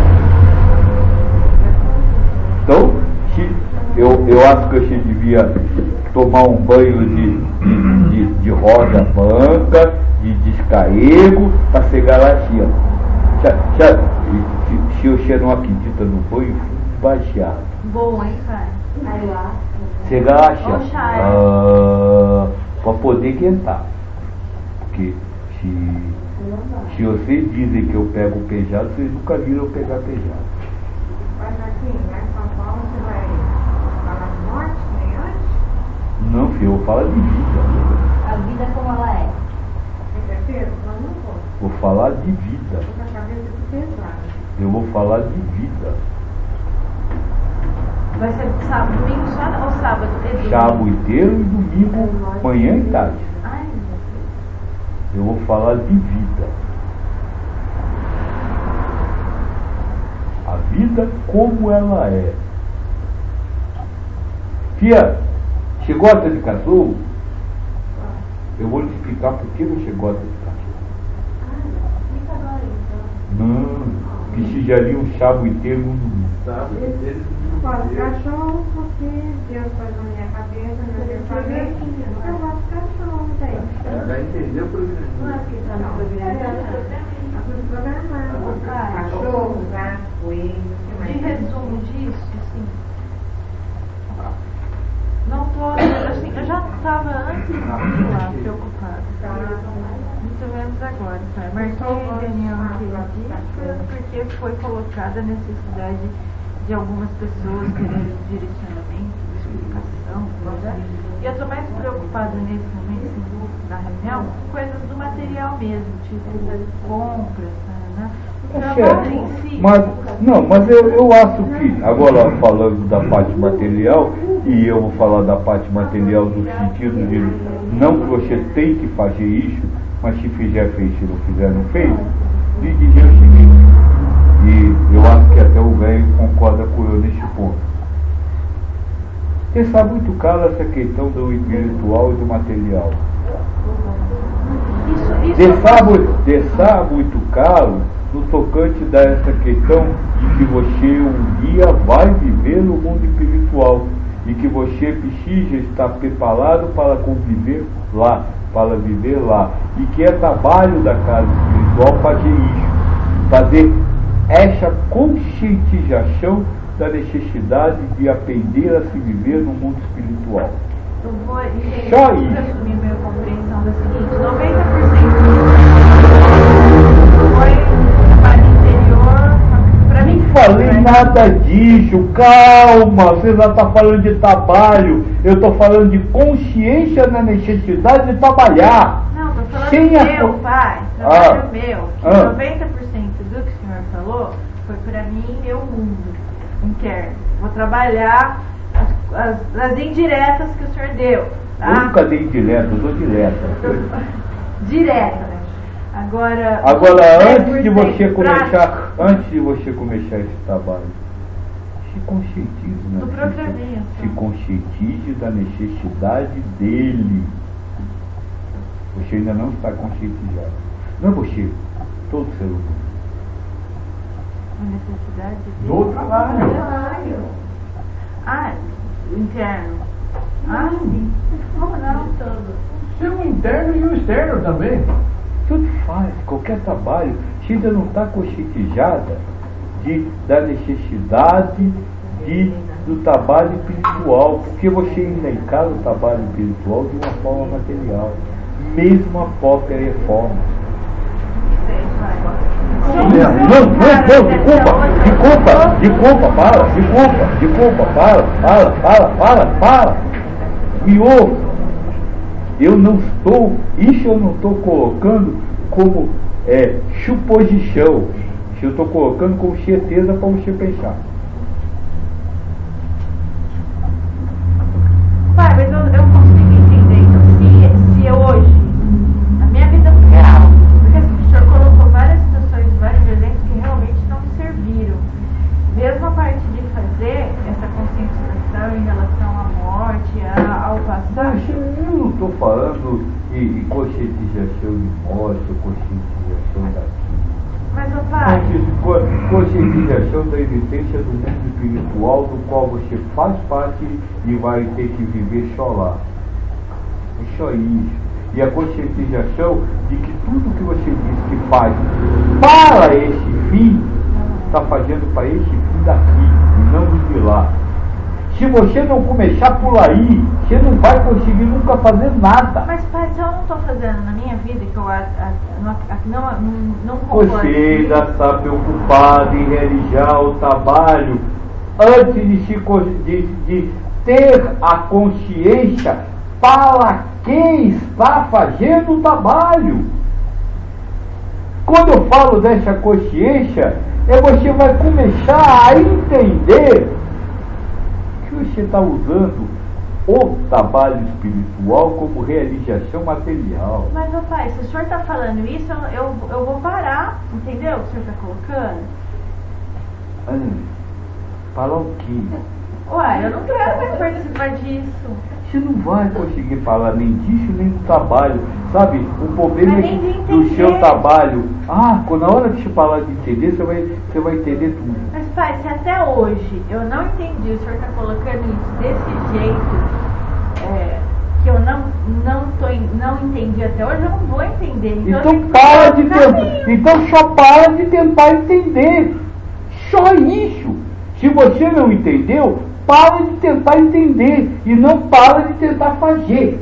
Então, eu, eu acho que você devia tomar um banho de, de, de, de rosa branca, de descarrego, para chegar lá assim, ó. Já, já, se você não acredita no banho, baixado. Bom, hein, pai? Aí lá. Chegar lá assim, ó. Ah, para poder quentar. Porque se, se vocês dizem que eu pego pejado, vocês nunca viram eu pegar pejado. Mas aqui, lá em São Paulo, você vai falar de morte, nem antes? Não, filho, eu vou falar de vida. A vida como ela é. Tem certeza? Mas não vou. Vou falar de vida. Tô com a cabeça pesada. Eu vou falar de vida. Vai ser sábado, domingo só ou sábado? Domingo? Sábado inteiro e domingo, manhã e tarde. Ai, meu Deus. Eu vou falar de vida. A vida como ela é. Fia, você gosta de cachorro? Eu vou lhe explicar por que você gosta de cachorro. Fica agora, então. Não, precisaria um sábado inteiro no domingo. Gosto de cachorro porque Deus faz na minha cabeça, na minha cabeça. Eu gosto de cachorro, daí. Ela entendeu o programa. Não é porque tá no programa. Tá tudo programado. Cachorro, gato, coelho. De resumo disso, assim. Não tô, assim, eu já estava antes de lá preocupada. Muito menos agora, pai. Marquei a reunião aquele dia porque foi colocada a necessidade de algumas pessoas terem direcionamento, explicação, né? E eu estou mais preocupada nesse momento assim, da reunião com coisas do material mesmo, tipo compras, né? O trabalho em si. Mas, não, mas eu, eu acho que, agora falando da parte material, e eu vou falar da parte material no sentido de não que você tem que fazer isso, mas se fizer, fez, se não fizer, não fez, de dizer o seguinte, e eu acho que até o velho concorda com eu nesse ponto. Você sabe muito claro essa questão do espiritual e do material. Isso, isso Deixar, deixar muito claro no tocante dessa questão de que você um dia vai viver no mundo espiritual e que você precisa estar preparado para conviver lá, para viver lá, e que é trabalho da casa espiritual fazer isso, fazer essa conscientização da necessidade de aprender a se viver no mundo espiritual. eu vou entender, Só isso. resumir minha compreensão da seguinte, noventa por cento foi trabalho interior, para mim Não falei nada disso, calma, você já está falando de trabalho, eu estou falando de consciência da necessidade de trabalhar. Não, estou falando Sem do a meu, co- pai, Ah. trabalho meu, que Ah. noventa por cento do que o senhor falou foi para mim meu mundo interno. Vou trabalhar as, as, as indiretas que o senhor deu, Eu tá? nunca dei direta, eu sou direta. Direta. Agora, Agora, dez antes por de cento você começar, prático. antes de você começar esse trabalho, se conscientize, né? Do programinha, Se só. conscientize da necessidade dele. Você ainda não está conscientizado. Não é você, todo ser humano. A necessidade de... Do trabalho. Trabalho. Ah, interno. Ah, sim. Como não? Todo. Seu interno e o externo também. Tudo faz, qualquer trabalho, se ainda não está conscientizada de, da necessidade de, do trabalho espiritual, porque você ainda encara o trabalho espiritual de uma forma material, mesmo a própria reforma. Não, não, não, desculpa, desculpa, desculpa, para, desculpa, desculpa, para, para, para, para, para. Me ouça. Eu não estou, isso eu não estou colocando como é, suposição, isso eu estou colocando como certeza para você pensar. Pai, mas eu, eu consigo entender, então, se, se eu hoje, na minha vida real, porque o senhor colocou várias situações, vários eventos que realmente não me serviram. essa conscientização em relação à morte, a, ao passado? Eu não estou falando de, de conscientização de morte, ou conscientização daqui. Mas, ô pai... Conscientização da existência do mundo espiritual do qual você faz parte e vai ter que viver só lá. É só isso. E a conscientização de que tudo que você diz que faz para esse fim, está fazendo para esse fim daqui e não do de lá. Se você não começar por aí, você não vai conseguir nunca fazer nada. Mas, pai, se eu não estou fazendo na minha vida, que eu a, a, não, não, não concordo. Você ainda está preocupado em realizar o trabalho antes de, se, de, de ter a consciência para quem está fazendo o trabalho. Quando eu falo dessa consciência, é você vai começar a entender que você está usando o trabalho espiritual como realização material. Mas, meu pai, se o senhor está falando isso, eu, eu, eu vou parar, entendeu? O que o senhor está colocando? Ana, falar o quê? Uai, eu não quero mais participar disso. Você não vai conseguir falar nem disso, nem do trabalho. Sabe, o problema Mas é nem de que do entender. seu trabalho, ah, quando na hora de você falar de entender, você vai, você vai entender tudo. Mas, pai, se até hoje eu não entendi, o senhor está colocando isso desse jeito, é, que eu não, não, tô, não entendi até hoje, eu não vou entender. Então, eu Então tenho que para de procurar outro tentar, caminho. então só para de tentar entender. Só isso. Se você não entendeu, para de tentar entender e não para de tentar fazer.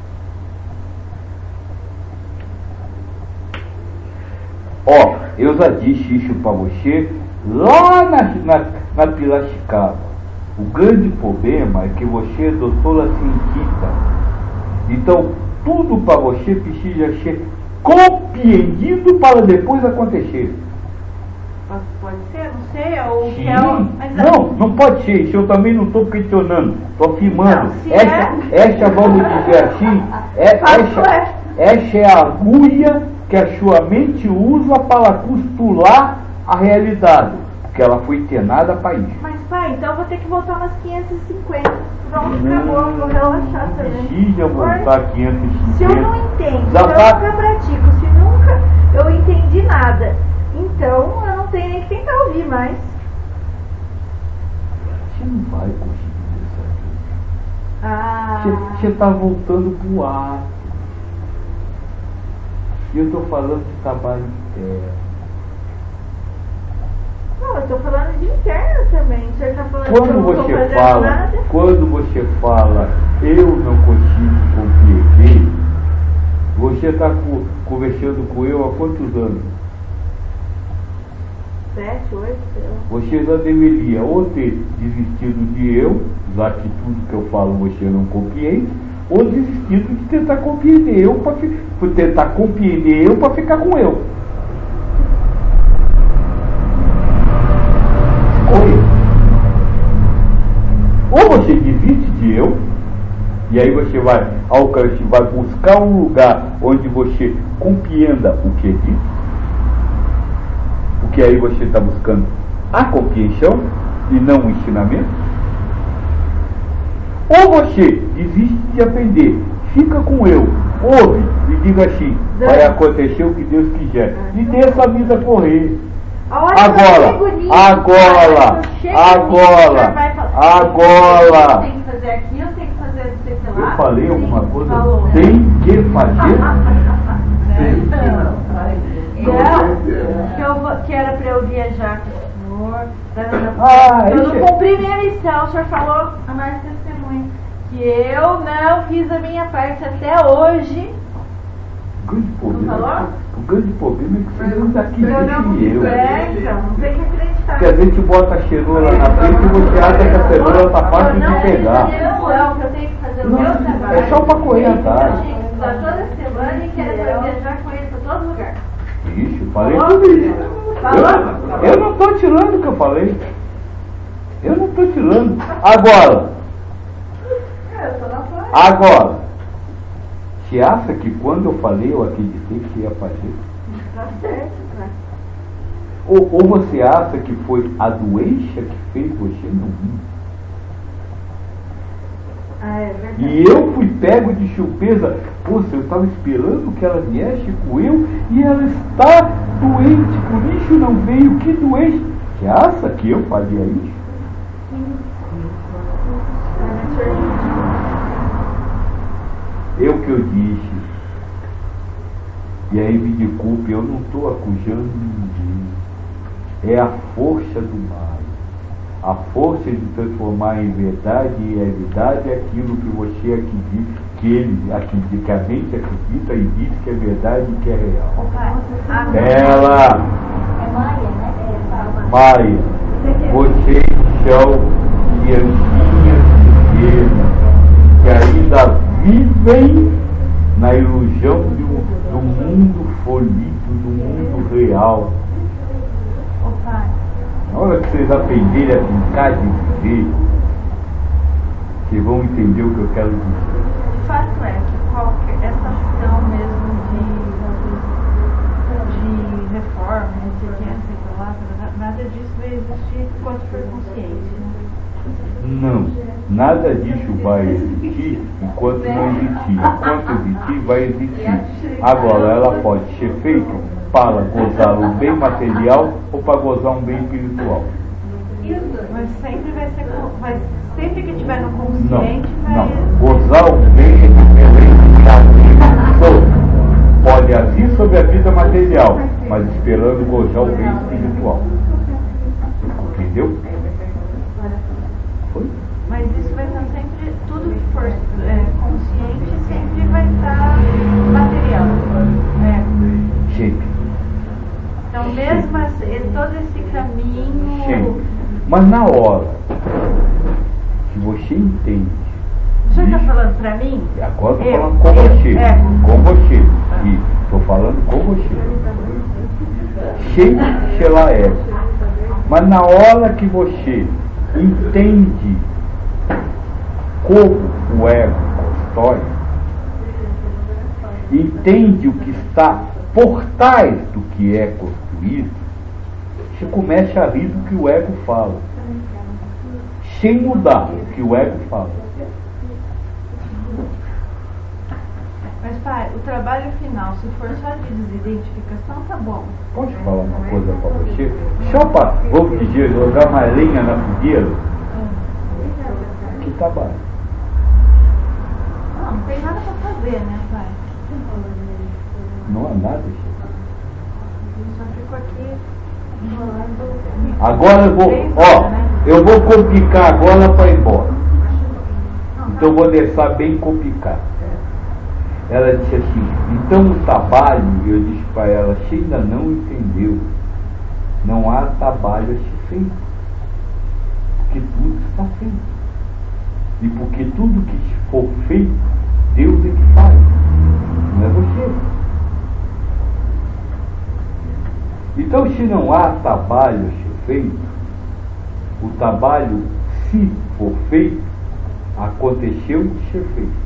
Ó, eu já disse isso para você lá na, na, na Piracicaba. O grande problema é que você é doutora cientista. Então, tudo para você precisa ser compreendido para depois acontecer. Pode, pode ser, não sei, ou Sim. céu, mas Não, não pode ser isso. Eu também não estou questionando. Estou afirmando. Não, se essa, é- essa, vamos dizer assim, é, Fato essa, é. essa é a agulha que a sua mente usa para costurar a realidade. Porque ela foi treinada para isso. Mas, pai, então eu vou ter que voltar umas quinhentos e cinquenta. Pronto, acabou, eu vou relaxar também. Precisa voltar quinhentos e cinquenta. Se eu não entendo, Já se eu tá- nunca pratico, se nunca eu entendi nada, então eu não tenho nem que tentar ouvir mais. Você não vai conseguir dessa vez. Ah, Você está voltando para o ar. E eu estou falando de trabalho interno. não, eu estou falando de interno também. O senhor está falando que eu Quando não estou você fazendo fala, nada? quando você fala, eu não consigo compreender, você está conversando com eu há quantos anos? Sete, oito, sei lá. Você já deveria ou ter desistido de eu, já que tudo que eu falo você não compreende, ou desistido de tentar compreender eu, para por tentar compreender eu para ficar com eu. Escolha. Ou você desiste de eu, e aí você vai alcançar, vai buscar um lugar onde você compreenda o que é dito, porque aí você está buscando a compreensão e não o ensinamento. Ou você desiste de aprender, fica com eu, ouve e diga assim, vai acontecer o que Deus quiser, e deixa a vida correr. A hora que eu Agora, chego nisso, agora, a hora que eu chego nisso, o agora, senhor vai falar, agora. Tem que fazer aquilo, tem que fazer não sei o que lá. Eu falei alguma coisa? Falou. Tem que fazer. Não, que, eu vou, que era para eu viajar com o senhor. Ah, eu isso é- não cumpri minha missão. O senhor falou, a mais testemunha, que eu não fiz a minha parte até hoje. O grande problema, Não falou? o grande problema é que você não está aqui Eu não desse eu. é, então, não tem que acreditar. Que a gente bota a cenoura na frente e você acha que a cenoura está fácil Eu não de fiz a pegar. minha missão, que eu tenho que fazer o Não, meu trabalho. é só para correr atrás. Eu tinha que estudar toda semana e quero viajar com ele para todo lugar. Isso, falei Falou? tudo isso. Falou? Eu, eu não estou tirando o que eu falei. Eu não estou tirando. Agora, Eu tô na sua. agora, você acha que quando eu falei eu acreditei que você ia fazer? Tá certo, cara. Ou, ou você acha que foi a doença que fez você não ir? Ah, é verdade. E eu fui pego de surpresa. Poxa, eu estava esperando que ela viesse com eu e ela está doente, por isso não veio. Que doente? Que acha que eu faria isso? Eu que eu disse. E aí me desculpe, eu não estou acusando ninguém. É a força do mal. A força de transformar em verdade e realidade é aquilo que você acredita, que ele acredita, que a mente acredita e diz que é verdade e que é real. Ela, É Maia, né? É, Maia, vocês são criancinhas pequenas que ainda vivem na ilusão do, do mundo folido, do mundo real. Ô pai, Na hora que vocês aprenderem a brincar de viver, vocês vão entender o que eu quero dizer. o fato é que qualquer, essa ação mesmo de, de reforma, não sei o que, não sei o que lá, nada disso vai existir enquanto for consciente, né? Não, nada disso vai existir enquanto não existir. Enquanto existir, vai existir. Agora, ela pode ser feita para gozar um bem material ou para gozar um bem espiritual. Mas sempre vai ser, vai, sempre que tiver no consciente, Não, vai... não. Gozar o bem é diferente da vida todo. Pode agir sobre a vida material, mas esperando gozar o bem espiritual. Entendeu? Foi? Mas isso vai estar sempre, tudo que for é, consciente sempre vai estar material. É. Sempre. Então mesmo assim, todo esse caminho... Sempre. Mas na hora que você entende. O senhor está isso, falando para mim? agora estou Eu, falando com eu, você. é. Com você. E estou falando com você. Sempre que ela é. Mas na hora que você entende como o ego constrói, entende o que está por trás do que é construído, você começa a rir do que o ego fala, sem mudar o que o ego fala. Mas pai, o trabalho final, se for só de desidentificação, tá bom. Posso falar uma coisa para você? Só para, vamos dizer, jogar mais lenha na fogueira? Que trabalho. Não, não tem nada para fazer, né, pai? Não há nada, gente. Só fico aqui enrolando. Agora eu vou, ó, eu vou complicar agora para ir embora. Então eu vou deixar bem complicado. Ela disse assim, então o trabalho, eu disse para ela, você ainda não entendeu. Não há trabalho a ser feito. Porque tudo está feito. E porque tudo que for feito, Deus é que faz. Não é você. Então, se não há trabalho a ser feito, o trabalho, se for feito, aconteceu de ser feito.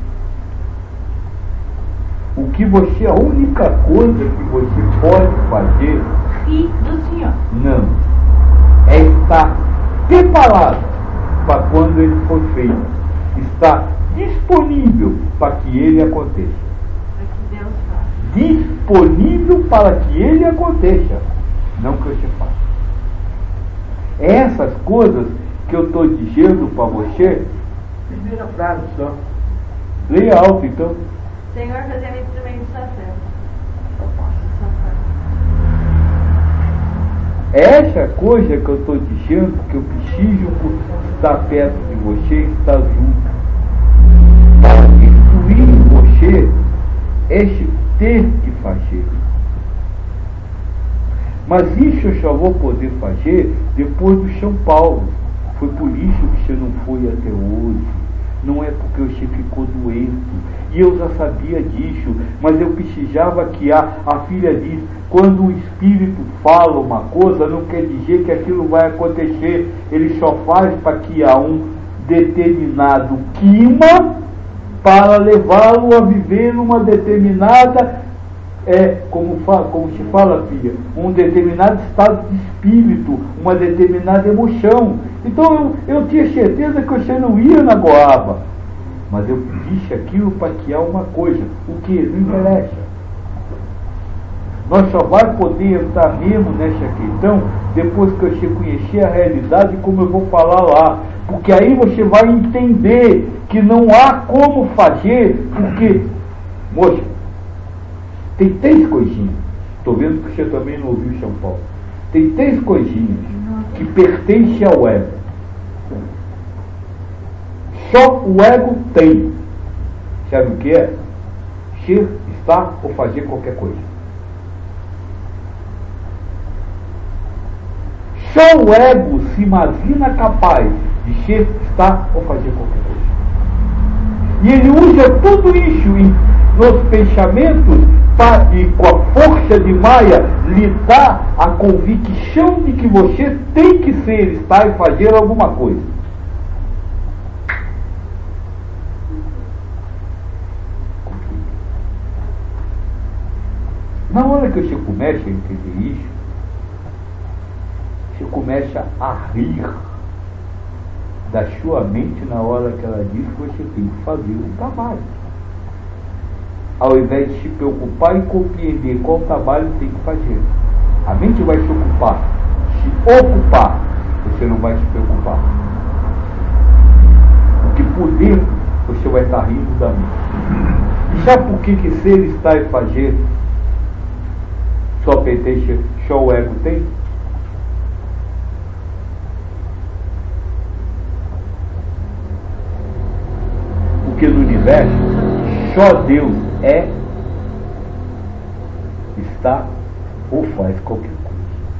O que você, a única coisa que você pode fazer, E do senhor? não, é estar preparado para quando ele for feito, estar disponível para que ele aconteça. Para que Deus faça. Disponível para que ele aconteça, não que você faça. Essas coisas que eu estou dizendo para você, Primeira frase só. leia alto então. Senhor, fazendo instrumento de sofrer. Essa coisa que eu estou dizendo, que eu preciso estar perto de você, estar junto. Para instruir você, esse ter que fazer. Mas isso eu só vou poder fazer depois do São Paulo. Foi por isso que você não foi até hoje. Não é porque você ficou doente. E eu já sabia disso, mas eu precisava que a, a filha diz, quando o Espírito fala uma coisa, não quer dizer que aquilo vai acontecer. Ele só faz para que há um determinado clima para levá-lo a viver numa determinada, é, como, fa, como se fala, filha, um determinado estado de espírito, uma determinada emoção. Então eu, eu tinha certeza que você não ia na goaba. Mas eu disse aquilo para que há uma coisa. O que? Não interessa. Nós só vai poder entrar mesmo nessa questão depois que você conhecer a realidade, como eu vou falar lá. Porque aí você vai entender que não há como fazer, porque, moça, tem três coisinhas. Estou vendo que você também não ouviu São Paulo. Tem três coisinhas que pertencem ao ego. Só o ego tem. Sabe o que é? Ser, estar ou fazer qualquer coisa. Só o ego se imagina capaz de ser, estar ou fazer qualquer coisa. E ele usa tudo isso em, nos pensamentos para, e com a força de Maia lhe dá a convicção de que você tem que ser, estar e fazer alguma coisa. Na hora que você começa a entender isso, você começa a rir da sua mente na hora que ela diz que você tem que fazer o trabalho. Ao invés de se preocupar e compreender qual trabalho tem que fazer. A mente vai se ocupar. Se ocupar, você não vai se preocupar. Porque por dentro você vai estar rindo da mente. E sabe por que que ser, estar e fazer só pertence, só o ego tem? Porque no universo só Deus é, está ou faz qualquer coisa.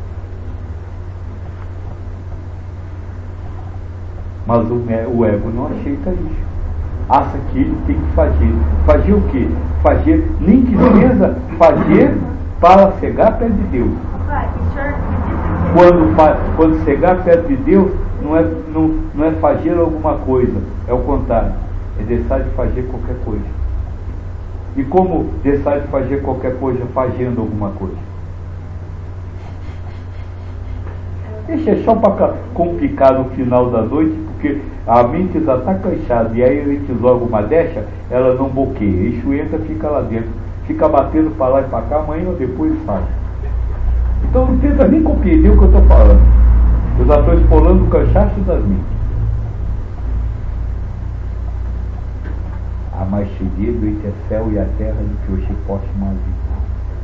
Mas o, o ego não aceita isso. Acha que ele tem que fazer. Fazer o quê? Fazer, nem que seja fazer para chegar perto de Deus. Pai, o senhor acredita que... Quando, fa, quando chegar perto de Deus, não é, não, não é fazer alguma coisa, é o contrário, é deixar de fazer qualquer coisa. E como deixar de fazer qualquer coisa fazendo alguma coisa? Isso é só para complicar no final da noite, porque a mente já está cansada, e aí a gente joga uma deixa, ela não bloqueia, isso entra, fica lá dentro, fica batendo para lá e para cá, amanhã ou depois sai. Então não tenta nem compreender o que eu estou falando. Eu já estou explorando o cansaço das mentes. Há mais segredo entre o céu e a terra do que você possa imaginar.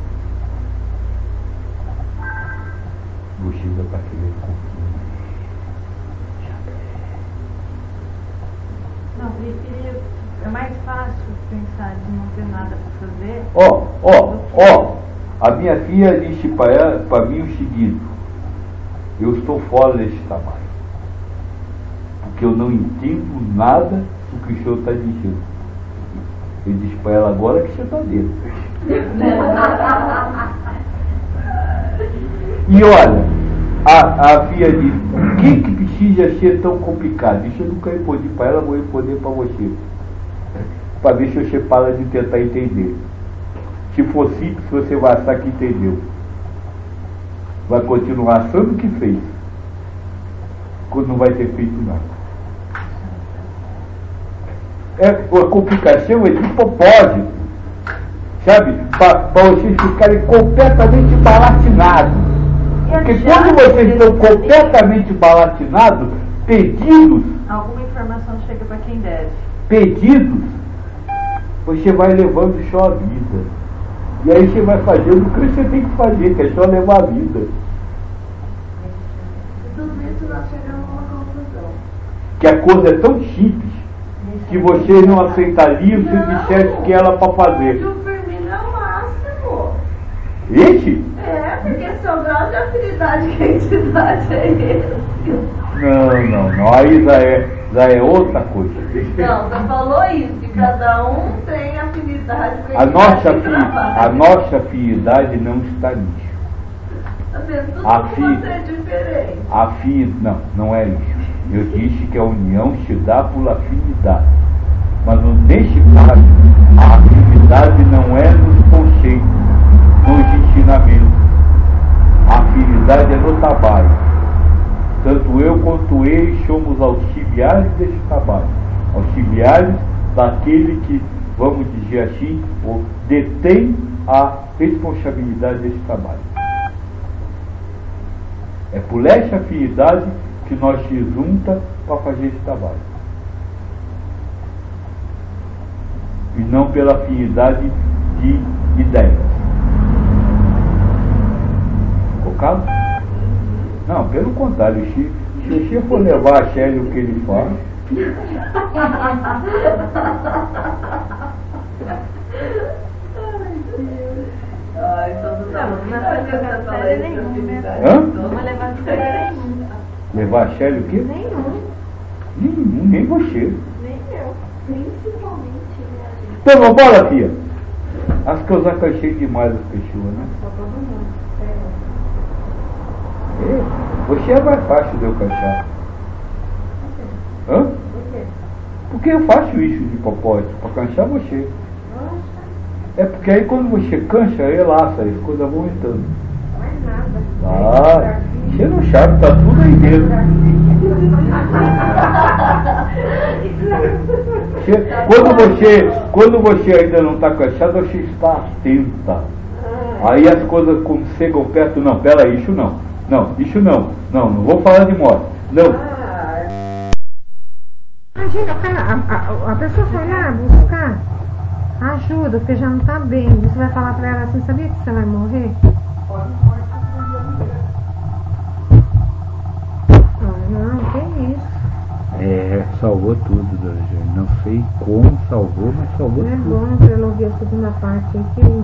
Você ainda está querendo cumprir. Não, prefiro, é mais fácil pensar de não ter nada para fazer. Ó, ó, ó, a minha filha disse para mim o seguinte: eu estou fora desse trabalho, porque eu não entendo nada do que o senhor está dizendo. Eu disse para ela agora que você está dentro. E olha, a, a filha disse: o que, que precisa ser tão complicado? Isso eu nunca respondi para ela, vou responder para você, para ver se você para de tentar entender. Se for simples, você vai achar que entendeu. Vai continuar achando que fez, quando não vai ter feito nada. É uma complicação, é de propósito, sabe? Para vocês ficarem completamente balatinados. Porque quando vocês estão completamente balatinados, perdidos, alguma informação chega para quem deve. Perdidos, você vai levando só a vida. E aí você vai fazendo o que você tem que fazer, que é só levar a vida. E tudo isso nós chegamos a uma conclusão. Que a coisa é tão simples que vocês não aceitariam se eu dissesse que era para fazer. O Firmino é o máximo. Esse? É, porque seu grau de afinidade com a entidade é esse. Não, não, não. Aí já é, já é outra coisa. Não, você falou isso, que cada um tem afinidade com a A entidade. nossa, fi, a nossa afinidade não está nisso. Assim, tudo A com fi- você é diferente. A fi, não, não é isso. Eu disse que a união se dá por afinidade. Mas no, neste caso, a afinidade não é nos conceitos, nos ensinamentos. A afinidade é no trabalho. Tanto eu quanto eles somos auxiliares desse trabalho. Auxiliares daquele que, vamos dizer assim, o, detém a responsabilidade desse trabalho. É por essa afinidade que nós se junta para fazer esse trabalho. E não pela afinidade de ideias. Ficou claro? Não, pelo contrário, se, se você for levar a sério o que ele fala. Ai, todo Não, não vai levar a sério nenhum, né? Hã? Não vai levar a sério nenhum. Levar a sério o quê? Nenhum. Nenhum, nem você. Nem eu. Principalmente, né, gente? Então, vamos embora, filha. Acho que eu já cansei demais as pessoas, né? Só todo mundo. É, você é mais fácil de eu cansar. Hã? Por quê? Porque eu faço isso de propósito, para cansar você. Nossa, É porque aí quando você cansa, relaxa, as coisas vão entrando. mais nada. Ah, você não sabe, tá tudo aí dentro. Você- quando, você, quando você ainda não está cansado, você está atenta. Aí as coisas quando chegam perto, não, peraí, isso não. Não, isso não. Não, não vou falar de morte. Não. Imagina, o cara, a, a, a pessoa foi lá buscar ajuda, porque já não está bem. Você vai falar para ela assim, sabia que você vai morrer? Ah, não, que isso. É, salvou tudo, dona Jane. Não sei como salvou, mas salvou Não é tudo. bom para ela ouvir a segunda parte aqui.